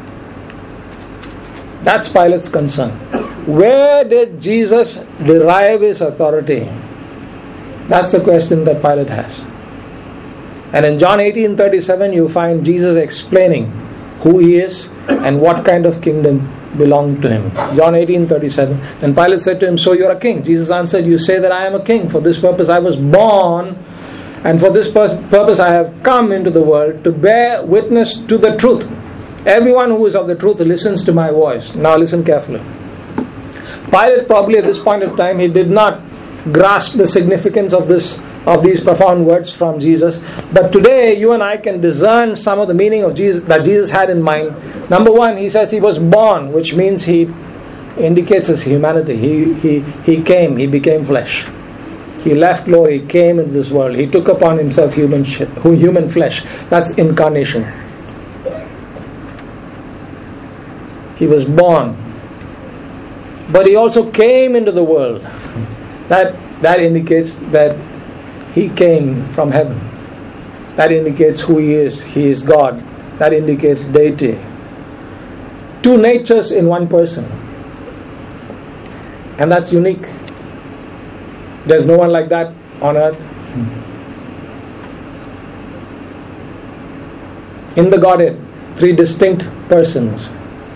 A: That's Pilate's concern. Where did Jesus derive his authority? That's the question that Pilate has. And in John eighteen thirty-seven, you find Jesus explaining who he is and what kind of kingdom belonged to him. John eighteen thirty-seven. Then Pilate said to him, so you are a king. Jesus answered, you say that I am a king. For this purpose I was born, and for this purpose I have come into the world, to bear witness to the truth. Everyone who is of the truth listens to my voice. Now listen carefully. Pilate probably at this point of time, he did not grasp the significance of this of these profound words from Jesus. But today you and I can discern some of the meaning of Jesus that Jesus had in mind. Number one, he says he was born, which means he indicates his humanity. He he he came, he became flesh. He left glory, he came into this world. He took upon himself human human flesh. That's incarnation. He was born. But he also came into the world. That that indicates that he came from heaven. That indicates who he is. He is God. That indicates deity. Two natures in one person. And that's unique. There's no one like that on earth. In the Godhead, three distinct persons.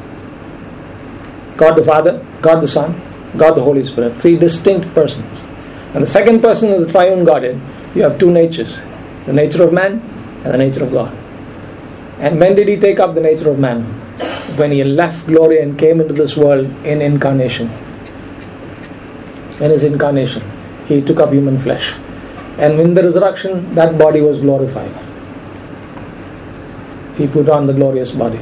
A: God the Father, God the Son, God the Holy Spirit. Three distinct persons. And the second person of the triune Godhead, you have two natures. The nature of man and the nature of God. And when did he take up the nature of man? When he left glory and came into this world in incarnation. In his incarnation, he took up human flesh. And in the resurrection, that body was glorified. He put on the glorious body.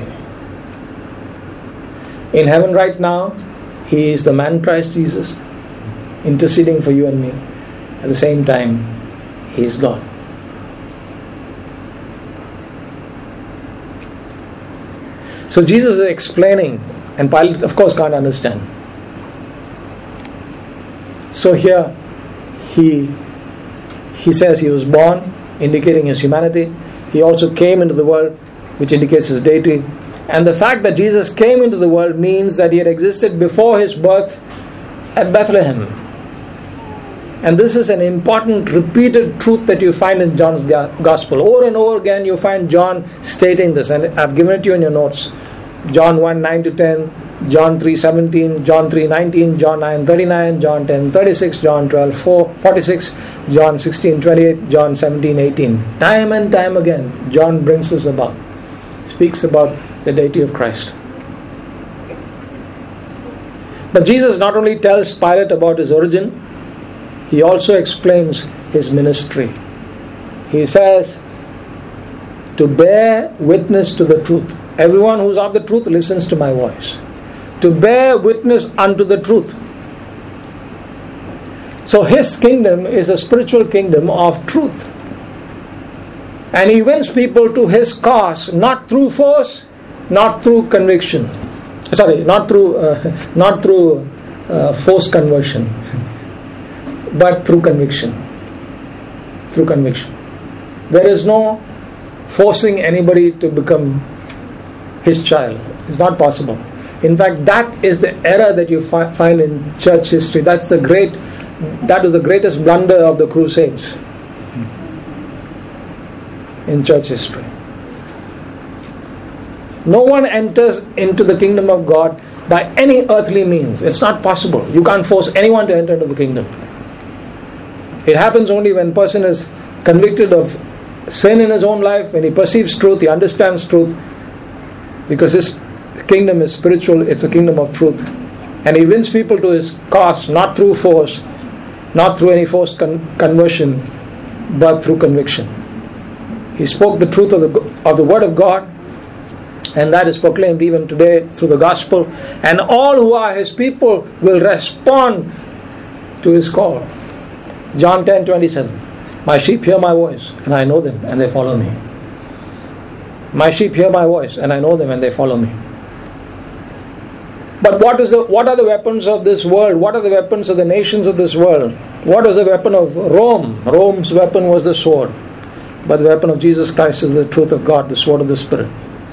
A: In heaven right now, he is the man Christ Jesus, interceding for you and me. At the same time, he is God. So Jesus is explaining, and Pilate of course can't understand. So here he he says he was born, indicating his humanity. He also came into the world, which indicates his deity. And the fact that Jesus came into the world means that he had existed before his birth at Bethlehem. And this is an important repeated truth that you find in John's Gospel. Over and over again you find John stating this, and I've given it to you in your notes. John one, nine to ten, John three, seventeen, John three, nineteen, John nine, thirty-nine, John ten, thirty-six, John twelve, four, forty-six, John sixteen, twenty-eight, John seventeen, eighteen. Time and time again, John brings this about. Speaks about the deity of Christ. But Jesus not only tells Pilate about his origin, he also explains his ministry. He says, to bear witness to the truth. Everyone who is of the truth listens to my voice. To bear witness unto the truth. So his kingdom is a spiritual kingdom of truth. And he wins people to his cause, not through force, not through conviction. Sorry, not through uh, not through uh, forced conversion, but through conviction. Through conviction. There is no forcing anybody to become his child. It's not possible. In fact, that is the error that you fi- find in church history. That's the great, that is the greatest blunder of the Crusades in church history. No one enters into the kingdom of God by any earthly means. It's not possible. You can't force anyone to enter into the kingdom. It happens only when a person is convicted of sin in his own life, when he perceives truth, he understands truth, because his kingdom is spiritual, it's a kingdom of truth. And he wins people to his cause, not through force, not through any forced con- conversion, but through conviction. He spoke the truth of the, of the Word of God, and that is proclaimed even today through the gospel. And all who are his people will respond to his call. John ten twenty-seven. My sheep hear my voice, and I know them, and they follow me. My sheep hear my voice, and I know them, and they follow me. But what is the what are the weapons of this world? What are the weapons of the nations of this world? What was the weapon of Rome? Rome's weapon was the sword. But the weapon of Jesus Christ is the truth of God, the sword of the Spirit.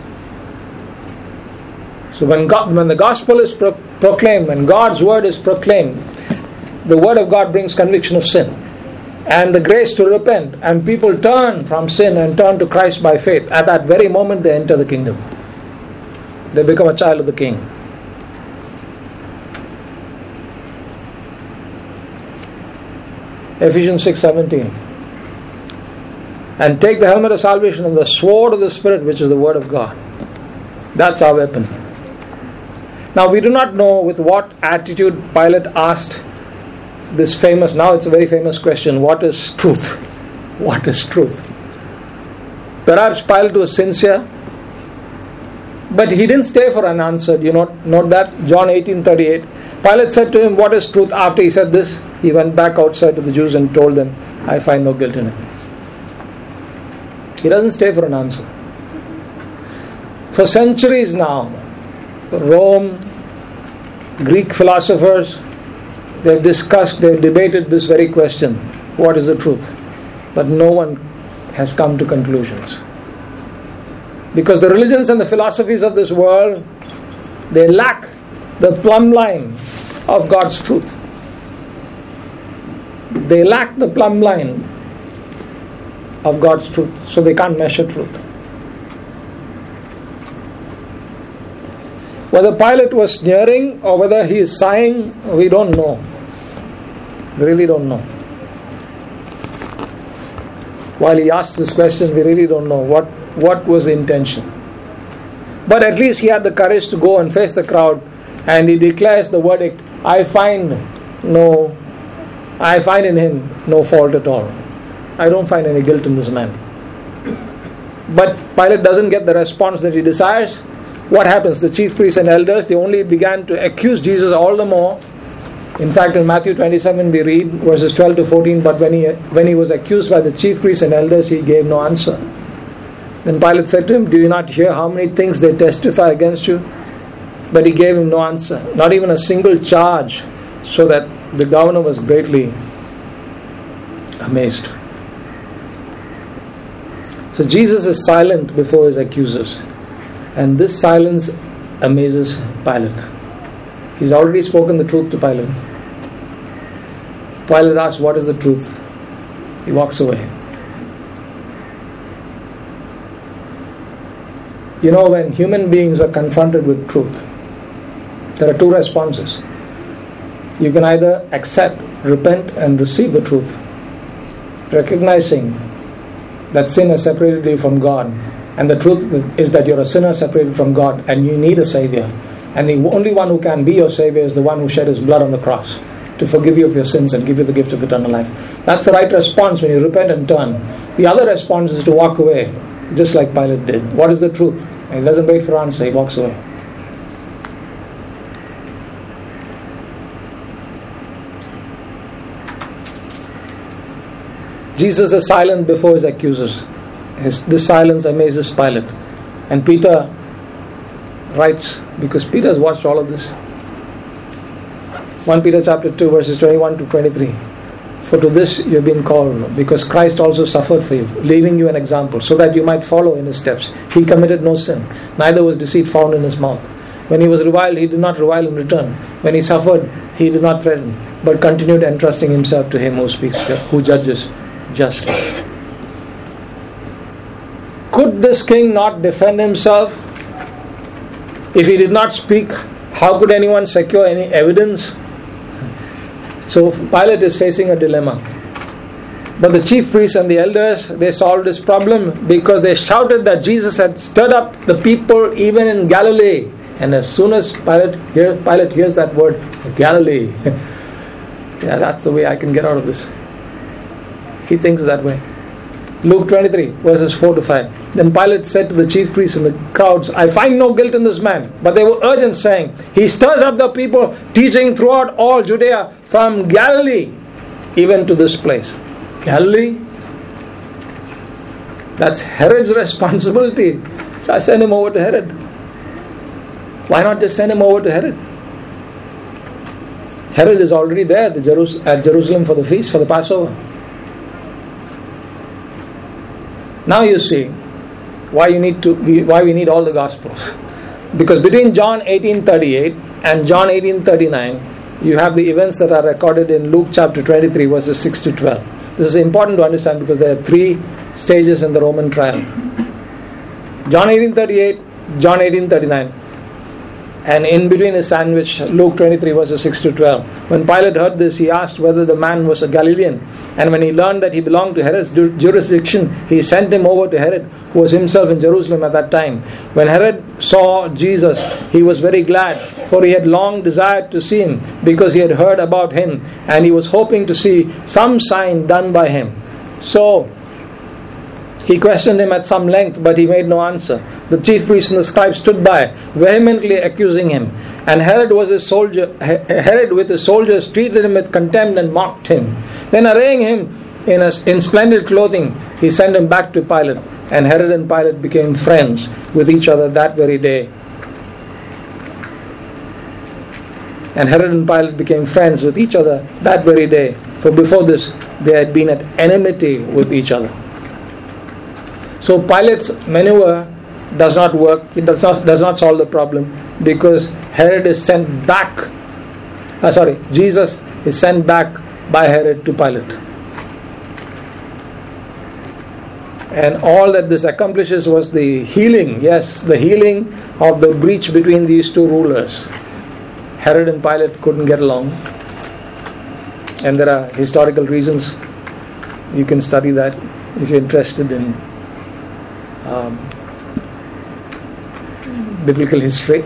A: So when God, when the gospel is pro- proclaimed, when God's word is proclaimed, the word of God brings conviction of sin and the grace to repent, and people turn from sin and turn to Christ by faith. At that very moment they enter the kingdom. They become a child of the King. Ephesians six seventeen. And take the helmet of salvation and the sword of the Spirit, which is the word of God. That's our weapon. Now we do not know with what attitude Pilate asked this famous, now it's a very famous question, what is truth? What is truth? Perhaps Pilate was sincere, but he didn't stay for an answer. You know, note that, John eighteen thirty-eight. Pilate said to him, what is truth? After he said this, he went back outside to the Jews and told them, I find no guilt in him. He doesn't stay for an answer. For centuries now, Rome, Greek philosophers, they've discussed, they've debated this very question, what is the truth? But no one has come to conclusions. Because the religions and the philosophies of this world, they lack the plumb line of God's truth. They lack the plumb line of God's truth, so they can't measure truth. Whether Pilate was sneering or whether he is sighing, we don't know. We really don't know. While he asked this question, we really don't know what, what was the intention. But at least he had the courage to go and face the crowd, and he declares the verdict, I find no, I find in him no fault at all. I don't find any guilt in this man. But Pilate doesn't get the response that he desires. What happens? The chief priests and elders, they only began to accuse Jesus all the more. In fact, in Matthew twenty-seven we read verses twelve to fourteen, but when he when he was accused by the chief priests and elders, he gave no answer. Then Pilate said to him, do you not hear how many things they testify against you? But he gave him no answer, not even a single charge, so that the governor was greatly amazed. So Jesus is silent before his accusers, and this silence amazes Pilate. He's already spoken the truth to Pilate. Pilate asks, what is the truth? He walks away. You know, when human beings are confronted with truth, there are two responses. You can either accept, repent, and receive the truth, recognizing that sin has separated you from God, and the truth is that you're a sinner separated from God and you need a Savior, and the only one who can be your Savior is the one who shed his blood on the cross to forgive you of your sins and give you the gift of eternal life. That's the right response when you repent and turn. The other response is to walk away, just like Pilate did. What is the truth? And he doesn't wait for an answer, he walks away. Jesus is silent before his accusers. His, this silence amazes Pilate. And Peter writes, because Peter has watched all of this. First Peter chapter two verses twenty-one to twenty-three. For to this you have been called, because Christ also suffered for you, leaving you an example, so that you might follow in his steps. He committed no sin, neither was deceit found in his mouth. When he was reviled, he did not revile in return. When he suffered, he did not threaten, but continued entrusting himself to him who speaks, who judges justly. Could this king not defend himself? If he did not speak, how could anyone secure any evidence? So Pilate is facing a dilemma. But the chief priests and the elders, they solved this problem because they shouted that Jesus had stirred up the people even in Galilee. And as soon as Pilate, hear, Pilate hears that word, Galilee, yeah, that's the way I can get out of this. He thinks that way. Luke twenty-three, verses four to five. Then Pilate said to the chief priests and the crowds, I find no guilt in this man. But they were urgent, saying, he stirs up the people, teaching throughout all Judea, from Galilee even to this place. Galilee? That's Herod's responsibility. So I send him over to Herod. Why not just send him over to Herod? Herod is already there at, the Jerus- at Jerusalem for the feast, for the Passover. Now you see why you need to why we need all the Gospels. Because between John eighteen thirty-eight and John eighteen thirty-nine, you have the events that are recorded in Luke chapter twenty-three, verses six to twelve. This is important to understand because there are three stages in the Roman trial. John eighteen thirty-eight, John eighteen thirty-nine. And in between is sandwiched Luke twenty-three, verses six to twelve. When Pilate heard this, he asked whether the man was a Galilean. And when he learned that he belonged to Herod's jurisdiction, he sent him over to Herod, who was himself in Jerusalem at that time. When Herod saw Jesus, he was very glad, for he had long desired to see him, because he had heard about him, and he was hoping to see some sign done by him. So he questioned him at some length, but he made no answer. The chief priests and the scribes stood by, vehemently accusing him. And Herod was his soldier. Herod with his soldiers treated him with contempt and mocked him. Then arraying him in, a, in splendid clothing, he sent him back to Pilate. And Herod and Pilate became friends with each other that very day. And Herod and Pilate became friends with each other that very day. For before this, they had been at enmity with each other. So Pilate's maneuver does not work. It does not does not solve the problem, because Herod is sent back. Uh, sorry, Jesus is sent back by Herod to Pilate. And all that this accomplishes was the healing, yes, the healing of the breach between these two rulers. Herod and Pilate couldn't get along. And there are historical reasons. You can study that if you're interested in um, biblical history.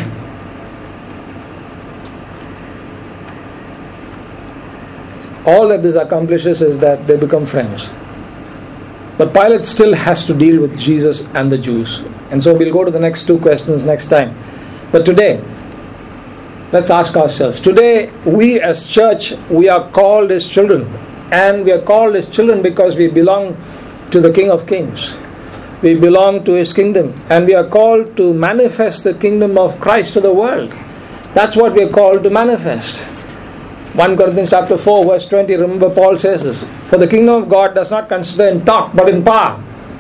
A: All that this accomplishes is that they become friends. But Pilate still has to deal with Jesus and the Jews. And so we'll go to the next two questions next time. But today, let's ask ourselves. Today, we as church, we are called as children. And we are called as children because we belong to the King of Kings. We belong to His kingdom. And we are called to manifest the kingdom of Christ to the world. That's what we are called to manifest. First Corinthians chapter four verse twenty, remember Paul says this, for the kingdom of God does not consist in talk but in power.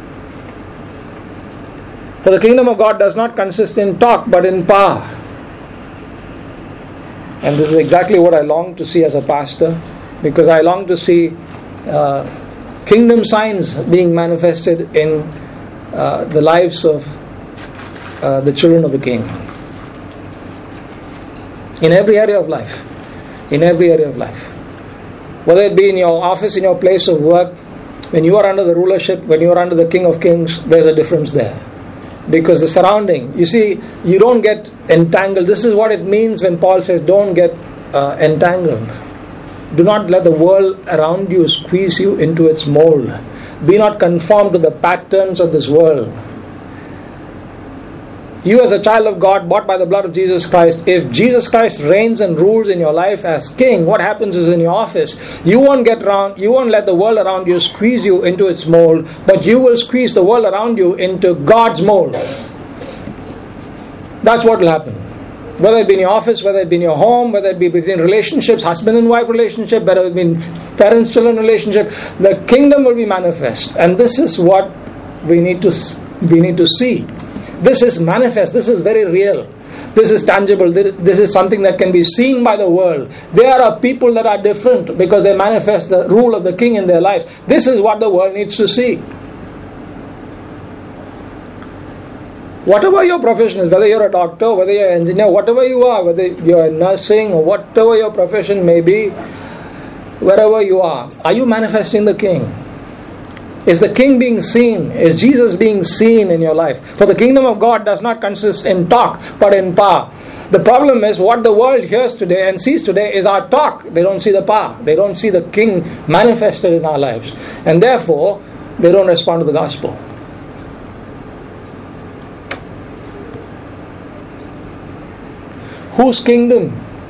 A: For the kingdom of God does not consist in talk but in power. And this is exactly what I long to see as a pastor, because I long to see uh, kingdom signs being manifested in uh, the lives of uh, the children of the King. In every area of life. In every area of life. Whether it be in your office, in your place of work, when you are under the rulership, when you are under the King of Kings, there's a difference there. Because the surrounding, you see, you don't get entangled. This is what it means when Paul says, don't get uh, entangled. Do not let the world around you squeeze you into its mold. Be not conformed to the patterns of this world. You as a child of God, bought by the blood of Jesus Christ, if Jesus Christ reigns and rules in your life as King, what happens is in your office, you won't get around, you won't let the world around you squeeze you into its mold, but you will squeeze the world around you into God's mold. That's what will happen. Whether it be in your office, whether it be in your home, whether it be between relationships, husband and wife relationship, whether it be in parents-children relationship, the kingdom will be manifest. And this is what we need to we need to see. This is manifest. This is very real. This is tangible. This is something that can be seen by the world. There are people that are different because they manifest the rule of the King in their lives. This is what the world needs to see. Whatever your profession is, whether you're a doctor, whether you're an engineer, whatever you are, whether you're nursing or whatever your profession may be, wherever you are, are you manifesting the King? Is the King being seen? Is Jesus being seen in your life? For the kingdom of God does not consist in talk, but in power. The problem is what the world hears today and sees today is our talk. They don't see the power. They don't see the King manifested in our lives. And therefore, they don't respond to the gospel. Whose kingdom?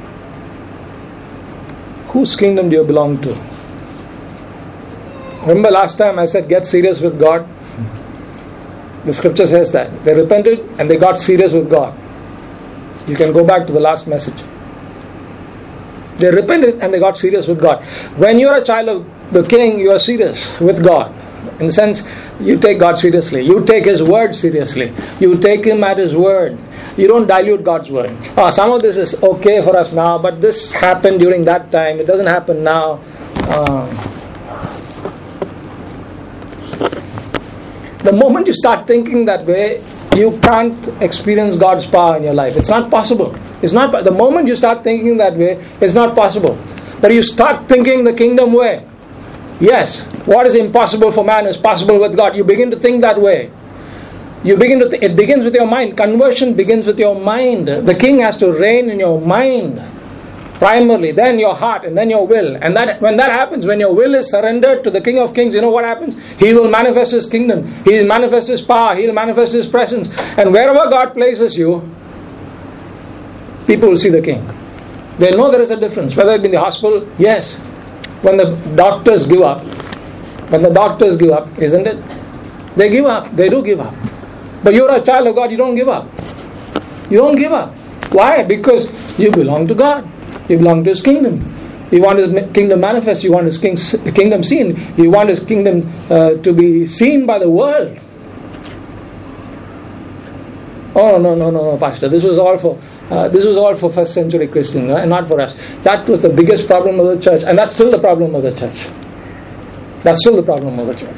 A: Whose kingdom do you belong to? Remember last time I said get serious with God? The scripture says that. They repented and they got serious with God. You can go back to the last message. They repented and they got serious with God. When you are a child of the King, you are serious with God. In the sense, you take God seriously. You take His word seriously. You take Him at His word. You don't dilute God's word. Oh, some of this is okay for us now, but this happened during that time. It doesn't happen now. Um, The moment you start thinking that way, you can't experience God's power in your life. It's not possible. It's not. The moment you start thinking that way, it's not possible. But you start thinking the kingdom way. Yes, what is impossible for man is possible with God. You begin to think that way. You begin to. Th- it begins with your mind. Conversion begins with your mind. The King has to reign in your mind. Primarily, then your heart, and then your will. And that when that happens, when your will is surrendered to the King of Kings, you know what happens? He will manifest His kingdom. He will manifest His power. He will manifest His presence. And wherever God places you, people will see the King. They know there is a difference. Whether it be in the hospital, yes. When the doctors give up, when the doctors give up, isn't it? They give up. They do give up. But you're a child of God, you don't give up. You don't give up. Why? Because you belong to God. You belong to His kingdom. You want His kingdom manifest. You want His kingdom seen. You want His kingdom uh, to be seen by the world. Oh no no no no, Pastor! This was all for uh, this was all for first century Christians, and not for us. That was the biggest problem of the church, and that's still the problem of the church. That's still the problem of the church.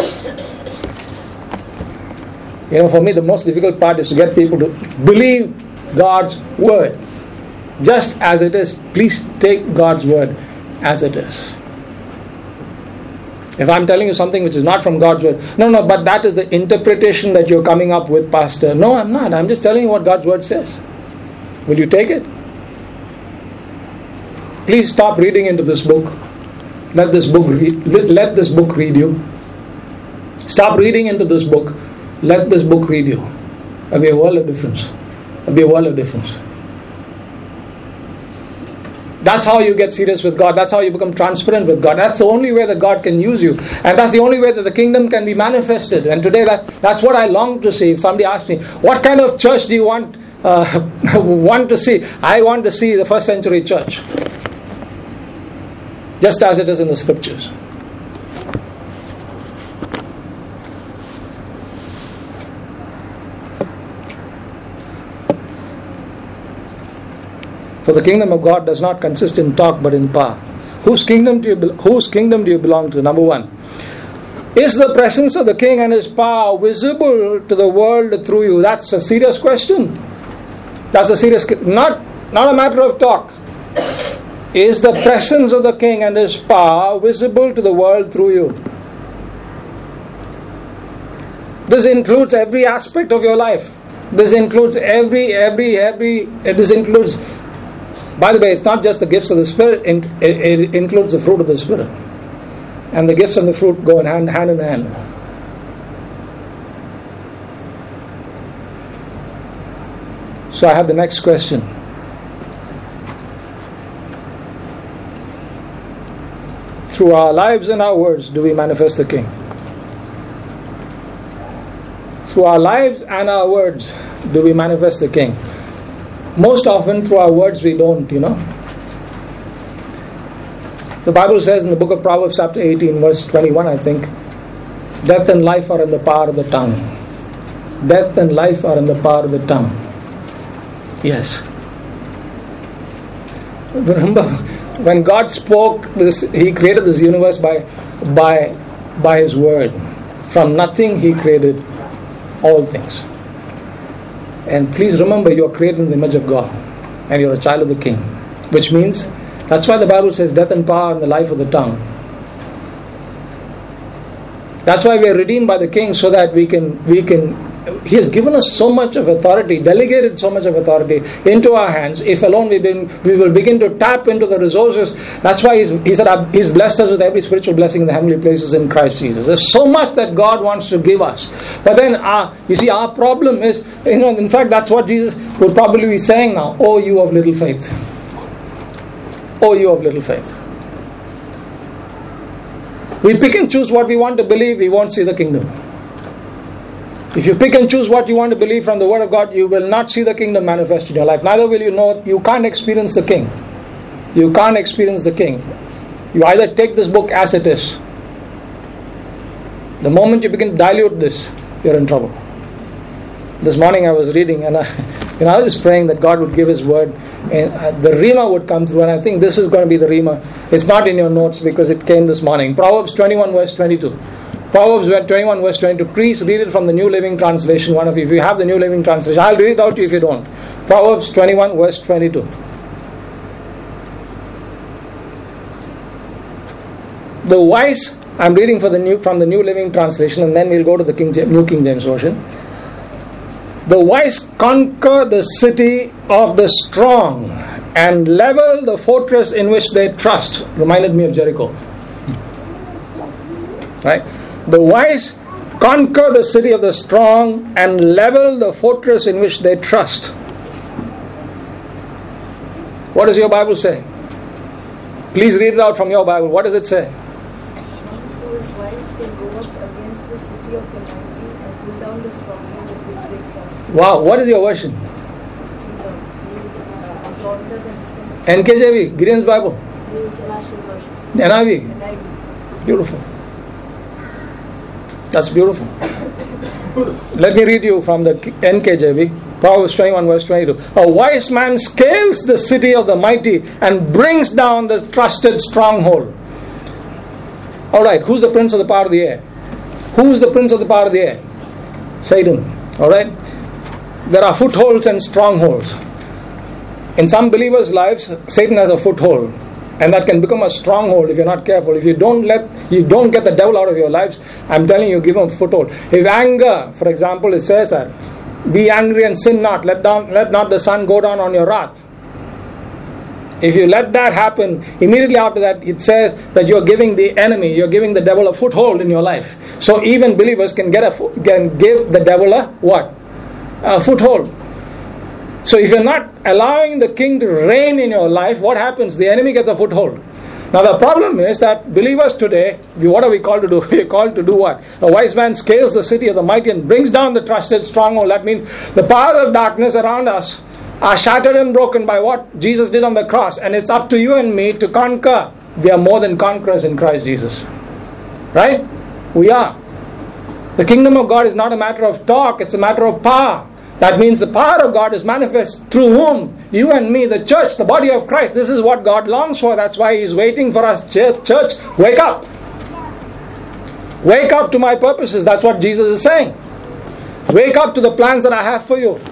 A: You know, for me, the most difficult part is to get people to believe God's word. Just as it is, please take God's word as it is. If I'm telling you something which is not from God's word, no, no, but that is the interpretation that you're coming up with, Pastor. No, I'm not. I'm just telling you what God's word says. Will you take it? Please stop reading into this book. Let this book read, let this book read you. Stop reading into this book. Let this book read you. There'll be a world of difference. There'll be a world of difference. That's how you get serious with God. That's how you become transparent with God. That's the only way that God can use you. And that's the only way that the kingdom can be manifested. And today that, that's what I long to see. If somebody asks me, what kind of church do you want, uh, want to see? I want to see the first century church. just as it is in the scriptures. For the kingdom of God does not consist in talk but in power. Whose kingdom do you be- whose kingdom do you belong to? Number one. Is the presence of the king and his power visible to the world through you? That's a serious question. That's a serious not not a matter of talk. Is the presence of the king and his power visible to the world through you? This includes every aspect of your life. This includes every every every this includes, by the way, it's not just the gifts of the Spirit, it includes the fruit of the Spirit. And the gifts and the fruit go in hand, hand in hand. So I have the next question. Through our lives and our words, do we manifest the King? Through our lives and our words, do we manifest the King? Most often through our words we don't, you know. The Bible says in the book of Proverbs chapter eighteen verse twenty-one, I think, death and life are in the power of the tongue. Death and life are in the power of the tongue. Yes. Remember, when God spoke this, He created this universe by by by His word. From nothing He created all things. And please remember, you are created in the image of God, and you are a child of the King, which means, that's why the Bible says death and power in the life of the tongue. That's why we are redeemed by the King, so that we can we can He has given us so much of authority, delegated so much of authority into our hands. If alone we been, we will begin to tap into the resources. That's why he's, He said He's blessed us with every spiritual blessing in the heavenly places in Christ Jesus. There's so much that God wants to give us. But then, our, you see, our problem is, you know, in fact, that's what Jesus would probably be saying now. Oh, you of little faith. Oh, you of little faith. We pick and choose what we want to believe, we won't see the kingdom. If you pick and choose what you want to believe from the Word of God, you will not see the kingdom manifest in your life. Neither will you know, you can't experience the King. You can't experience the King. You either take this book as it is. The moment you begin to dilute this, you're in trouble. This morning I was reading and I, you know, I was just praying that God would give His word and the Rhema would come through, and I think this is going to be the Rhema. It's not in your notes because it came this morning. Proverbs twenty-one verse twenty-two. Proverbs twenty-one verse twenty-two. Please read it from the New Living Translation. One of you, if you have the New Living Translation, I'll read it out to you if you don't. Proverbs twenty-one verse twenty-two. The wise, I'm reading for the new, from the New Living Translation, and then we'll go to the King James, New King James Version. The wise conquer the city of the strong and level the fortress in which they trust. Reminded me of Jericho. Right? The wise conquer the city of the strong and level the fortress in which they trust. What does your Bible say? Please read it out from your Bible. What does it say?
B: Who is wise can go up against the city of the mighty and pull down the stronghold in which they trust.
A: Wow, what is your version? N K J V, Gideon's Bible. N I V. Beautiful. That's beautiful. Let me read you from the N K J V. Proverbs twenty-one verse twenty-two. A wise man scales the city of the mighty and brings down the trusted stronghold. Alright, who's the prince of the power of the air? Who's the prince of the power of the air? Satan. Alright? There are footholds and strongholds. In some believers' lives, Satan has a foothold. And that can become a stronghold if you're not careful. If you don't let, you don't get the devil out of your lives, I'm telling you, give him a foothold. If anger, for example, it says that, be angry and sin not, let down, let not the sun go down on your wrath. If you let that happen, immediately after that, it says that you're giving the enemy, you're giving the devil a foothold in your life. So even believers can get a, can give the devil a what? A foothold. So if you're not allowing the king to reign in your life, what happens? The enemy gets a foothold. Now the problem is that believers today, what are we called to do? We are called to do what? A wise man scales the city of the mighty and brings down the trusted stronghold. That means the powers of darkness around us are shattered and broken by what Jesus did on the cross. And it's up to you and me to conquer we are more than conquerors in Christ Jesus. Right? We are. The kingdom of God is not a matter of talk, it's a matter of power. That means the power of God is manifest through whom? You and me, the church, the body of Christ. This is what God longs for. That's why He is waiting for us. Church, wake up. Wake up to my purposes. That's what Jesus is saying. Wake up to the plans that I have for you.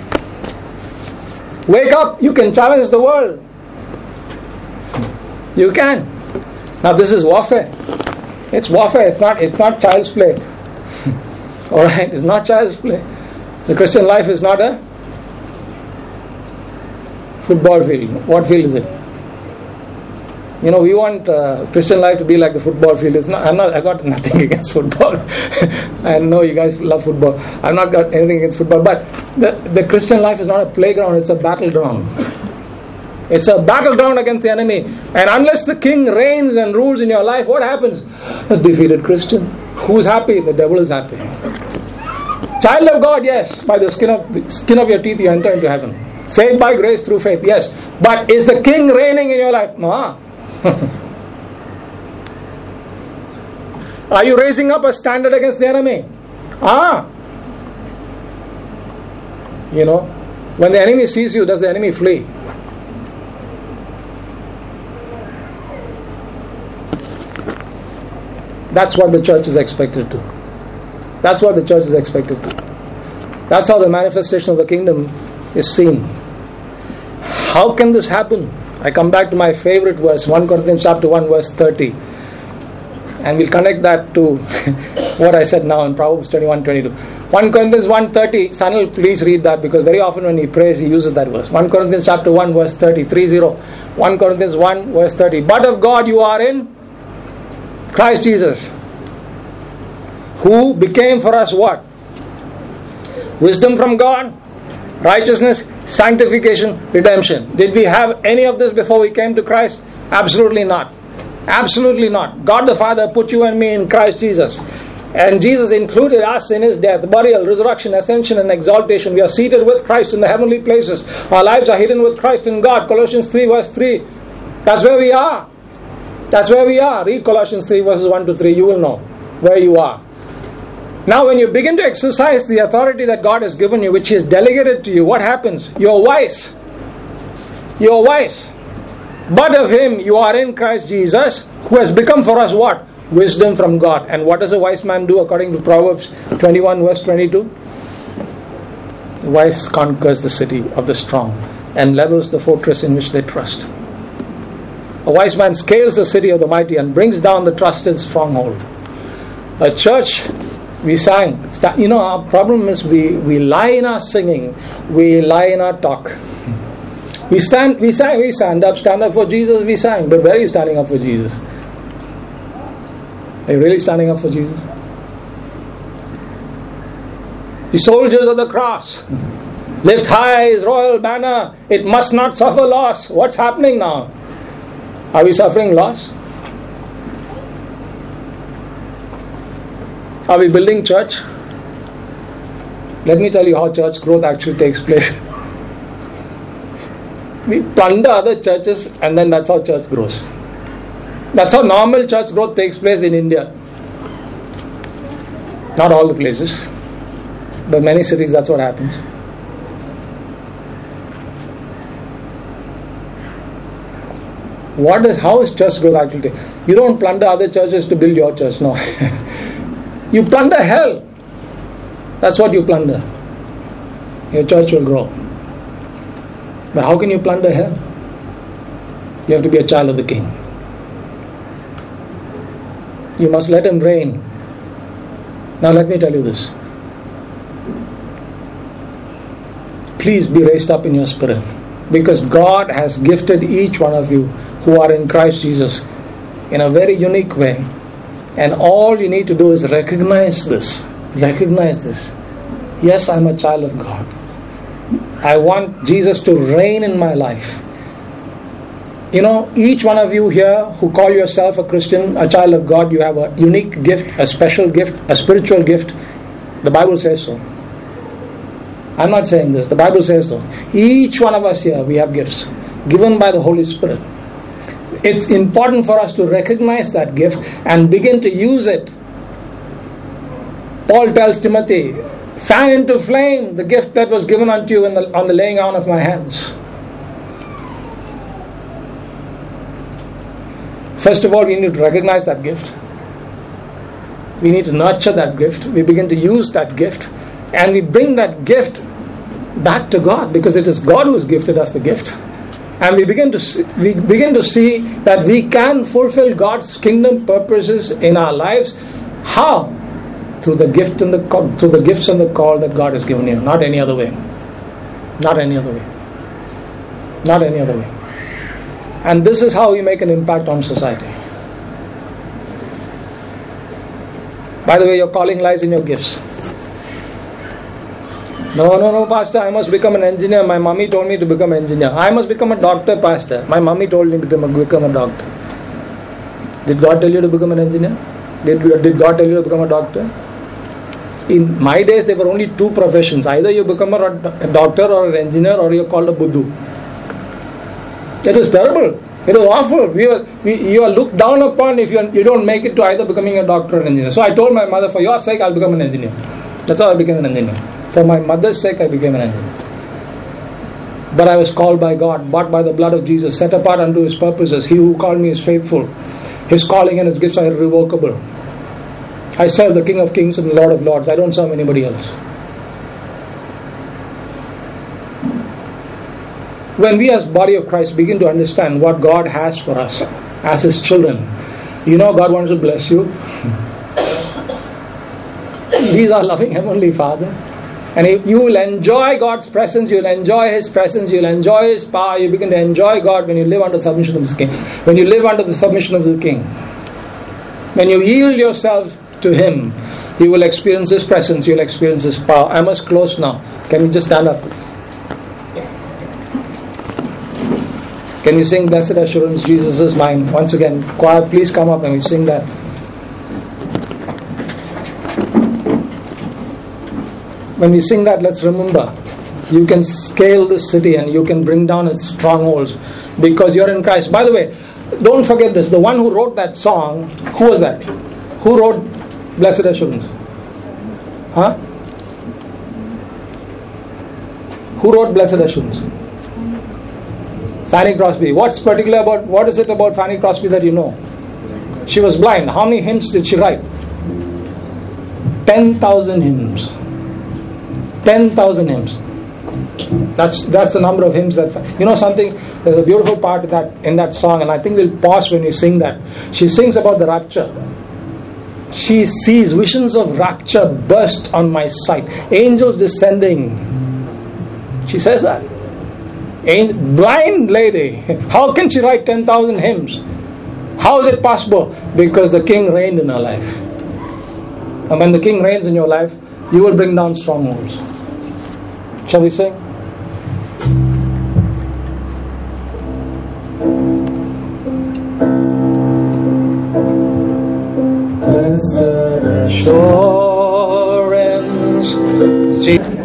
A: Wake up. You can challenge the world. You can. Now this is warfare. It's warfare. It's not, it's not child's play. Alright? It's not child's play. The Christian life is not a football field. What field is it? You know, we want uh, Christian life to be like the football field. It's not. I'm not. I got nothing against football. I know you guys love football. I've not got anything against football. But the the Christian life is not a playground. It's a battleground. It's a battleground against the enemy. And unless the King reigns and rules in your life, what happens? A defeated Christian. Who's happy? The devil is happy. Child of God, yes. By the skin of the skin of your teeth, you enter into heaven. Saved by grace through faith, yes. But is the King reigning in your life? No. Are you raising up a standard against the enemy? Ah. You know, when the enemy sees you, does the enemy flee? That's what the church is expected to. That's what the church is expected to. That's how the manifestation of the kingdom is seen. How can this happen? I come back to my favorite verse, First Corinthians chapter one, verse thirty. And we'll connect that to what I said now in Proverbs twenty-one, twenty-two. First Corinthians one thirty, Sanil, please read that, because very often when he prays, he uses that verse. First Corinthians chapter one, verse thirty, three zero. First Corinthians one, verse thirty. But of God you are in Christ Jesus, who became for us what? Wisdom from God, righteousness, sanctification, redemption. Did we have any of this before we came to Christ? Absolutely not. Absolutely not. God the Father put you and me in Christ Jesus. And Jesus included us in His death, burial, resurrection, ascension and exaltation. We are seated with Christ in the heavenly places. Our lives are hidden with Christ in God. Colossians three verse three. That's where we are. That's where we are. Read Colossians three verses one to three. You will know where you are. Now when you begin to exercise the authority that God has given you, which He has delegated to you, what happens? You're wise. You're wise. But of Him you are in Christ Jesus, who has become for us what? Wisdom from God. And what does a wise man do according to Proverbs twenty-one verse twenty-two? The wise conquers the city of the strong and levels the fortress in which they trust. A wise man scales the city of the mighty and brings down the trusted stronghold. A church, we sang. You know, our problem is we, we lie in our singing, we lie in our talk. We stand, we sang, we stand up, stand up for Jesus, we sang. But where are you standing up for Jesus? Are you really standing up for Jesus? The soldiers of the cross, lift high His royal banner, it must not suffer loss. What's happening now? Are we suffering loss? Are we building church? Let me tell you how church growth actually takes place. We plunder other churches and then that's how church grows. That's how normal church growth takes place in India. Not all the places, but many cities that's what happens. What is, how is church growth actually? You don't plunder other churches to build your church, no. You plunder hell. That's what you plunder. Your church will grow. But how can you plunder hell? You have to be a child of the King. You must let Him reign. Now let me tell you this. Please be raised up in your spirit, because God has gifted each one of you who are in Christ Jesus in a very unique way. And all you need to do is recognize this. Recognize this. Yes, I'm a child of God. I want Jesus to reign in my life. You know, each one of you here who call yourself a Christian, a child of God, you have a unique gift, a special gift, a spiritual gift. The Bible says so. I'm not saying this. The Bible says so. Each one of us here, we have gifts given by the Holy Spirit. It's important for us to recognize that gift and begin to use it. Paul tells Timothy, fan into flame the gift that was given unto you in the, on the laying on of my hands. First of all, we need to recognize that gift. We need to nurture that gift. We begin to use that gift. And we bring that gift back to God, because it is God who has gifted us the gift. And we begin to see, we begin to see that we can fulfill God's kingdom purposes in our lives. How? Through the gift and the call, through the gifts and the call that God has given you. Not any other way. Not any other way. Not any other way. And this is how we make an impact on society. By the way, your calling lies in your gifts. No, no, no, Pastor, I must become an engineer. My mommy told me to become an engineer. I must become a doctor, Pastor. My mommy told me to become a doctor. Did God tell you to become an engineer? Did, did God tell you to become a doctor? In my days, there were only two professions. Either you become a, a doctor or an engineer, or you're called a Buddhu. It was terrible. It was awful. We were, we, you are looked down upon if you, are, you don't make it to either becoming a doctor or an engineer. So I told my mother, for your sake, I'll become an engineer. That's how I became an engineer. For my mother's sake, I became an engineer. But I was called by God, bought by the blood of Jesus, set apart unto His purposes. He who called me is faithful. His calling and His gifts are irrevocable. I serve the King of Kings and the Lord of Lords. I don't serve anybody else. When we as body of Christ begin to understand what God has for us as His children, you know God wants to bless you. He's our loving Heavenly Father. And you will enjoy God's presence, you will enjoy His presence, you will enjoy His power. You begin to enjoy God when you live under the submission of the King. When you live under the submission of the King. When you yield yourself to Him, you will experience His presence, you will experience His power. I must close now. Can you just stand up? Can you sing Blessed Assurance, Jesus is Mine? Once again, choir, please come up and we sing that. When we sing that, let's remember, you can scale this city and you can bring down its strongholds because you're in Christ. By the way, don't forget this. The one who wrote that song, who was that? Who wrote Blessed Assurance? Huh? Who wrote Blessed Assurance? Fanny Crosby. What's particular about, what is it about Fanny Crosby that you know? She was blind. How many hymns did she write? ten thousand hymns. ten thousand hymns. That's that's the number of hymns that, you know something, there's a beautiful part in that, in that song, and I think we'll pause when we sing that. She sings about the rapture. She sees visions of rapture burst on my sight. Angels descending. She says that. Angel, blind lady. How can she write ten thousand hymns? How is it possible? Because the King reigned in her life. And when the King reigns in your life, you will bring down strongholds. Shall we sing? Blessed assurance.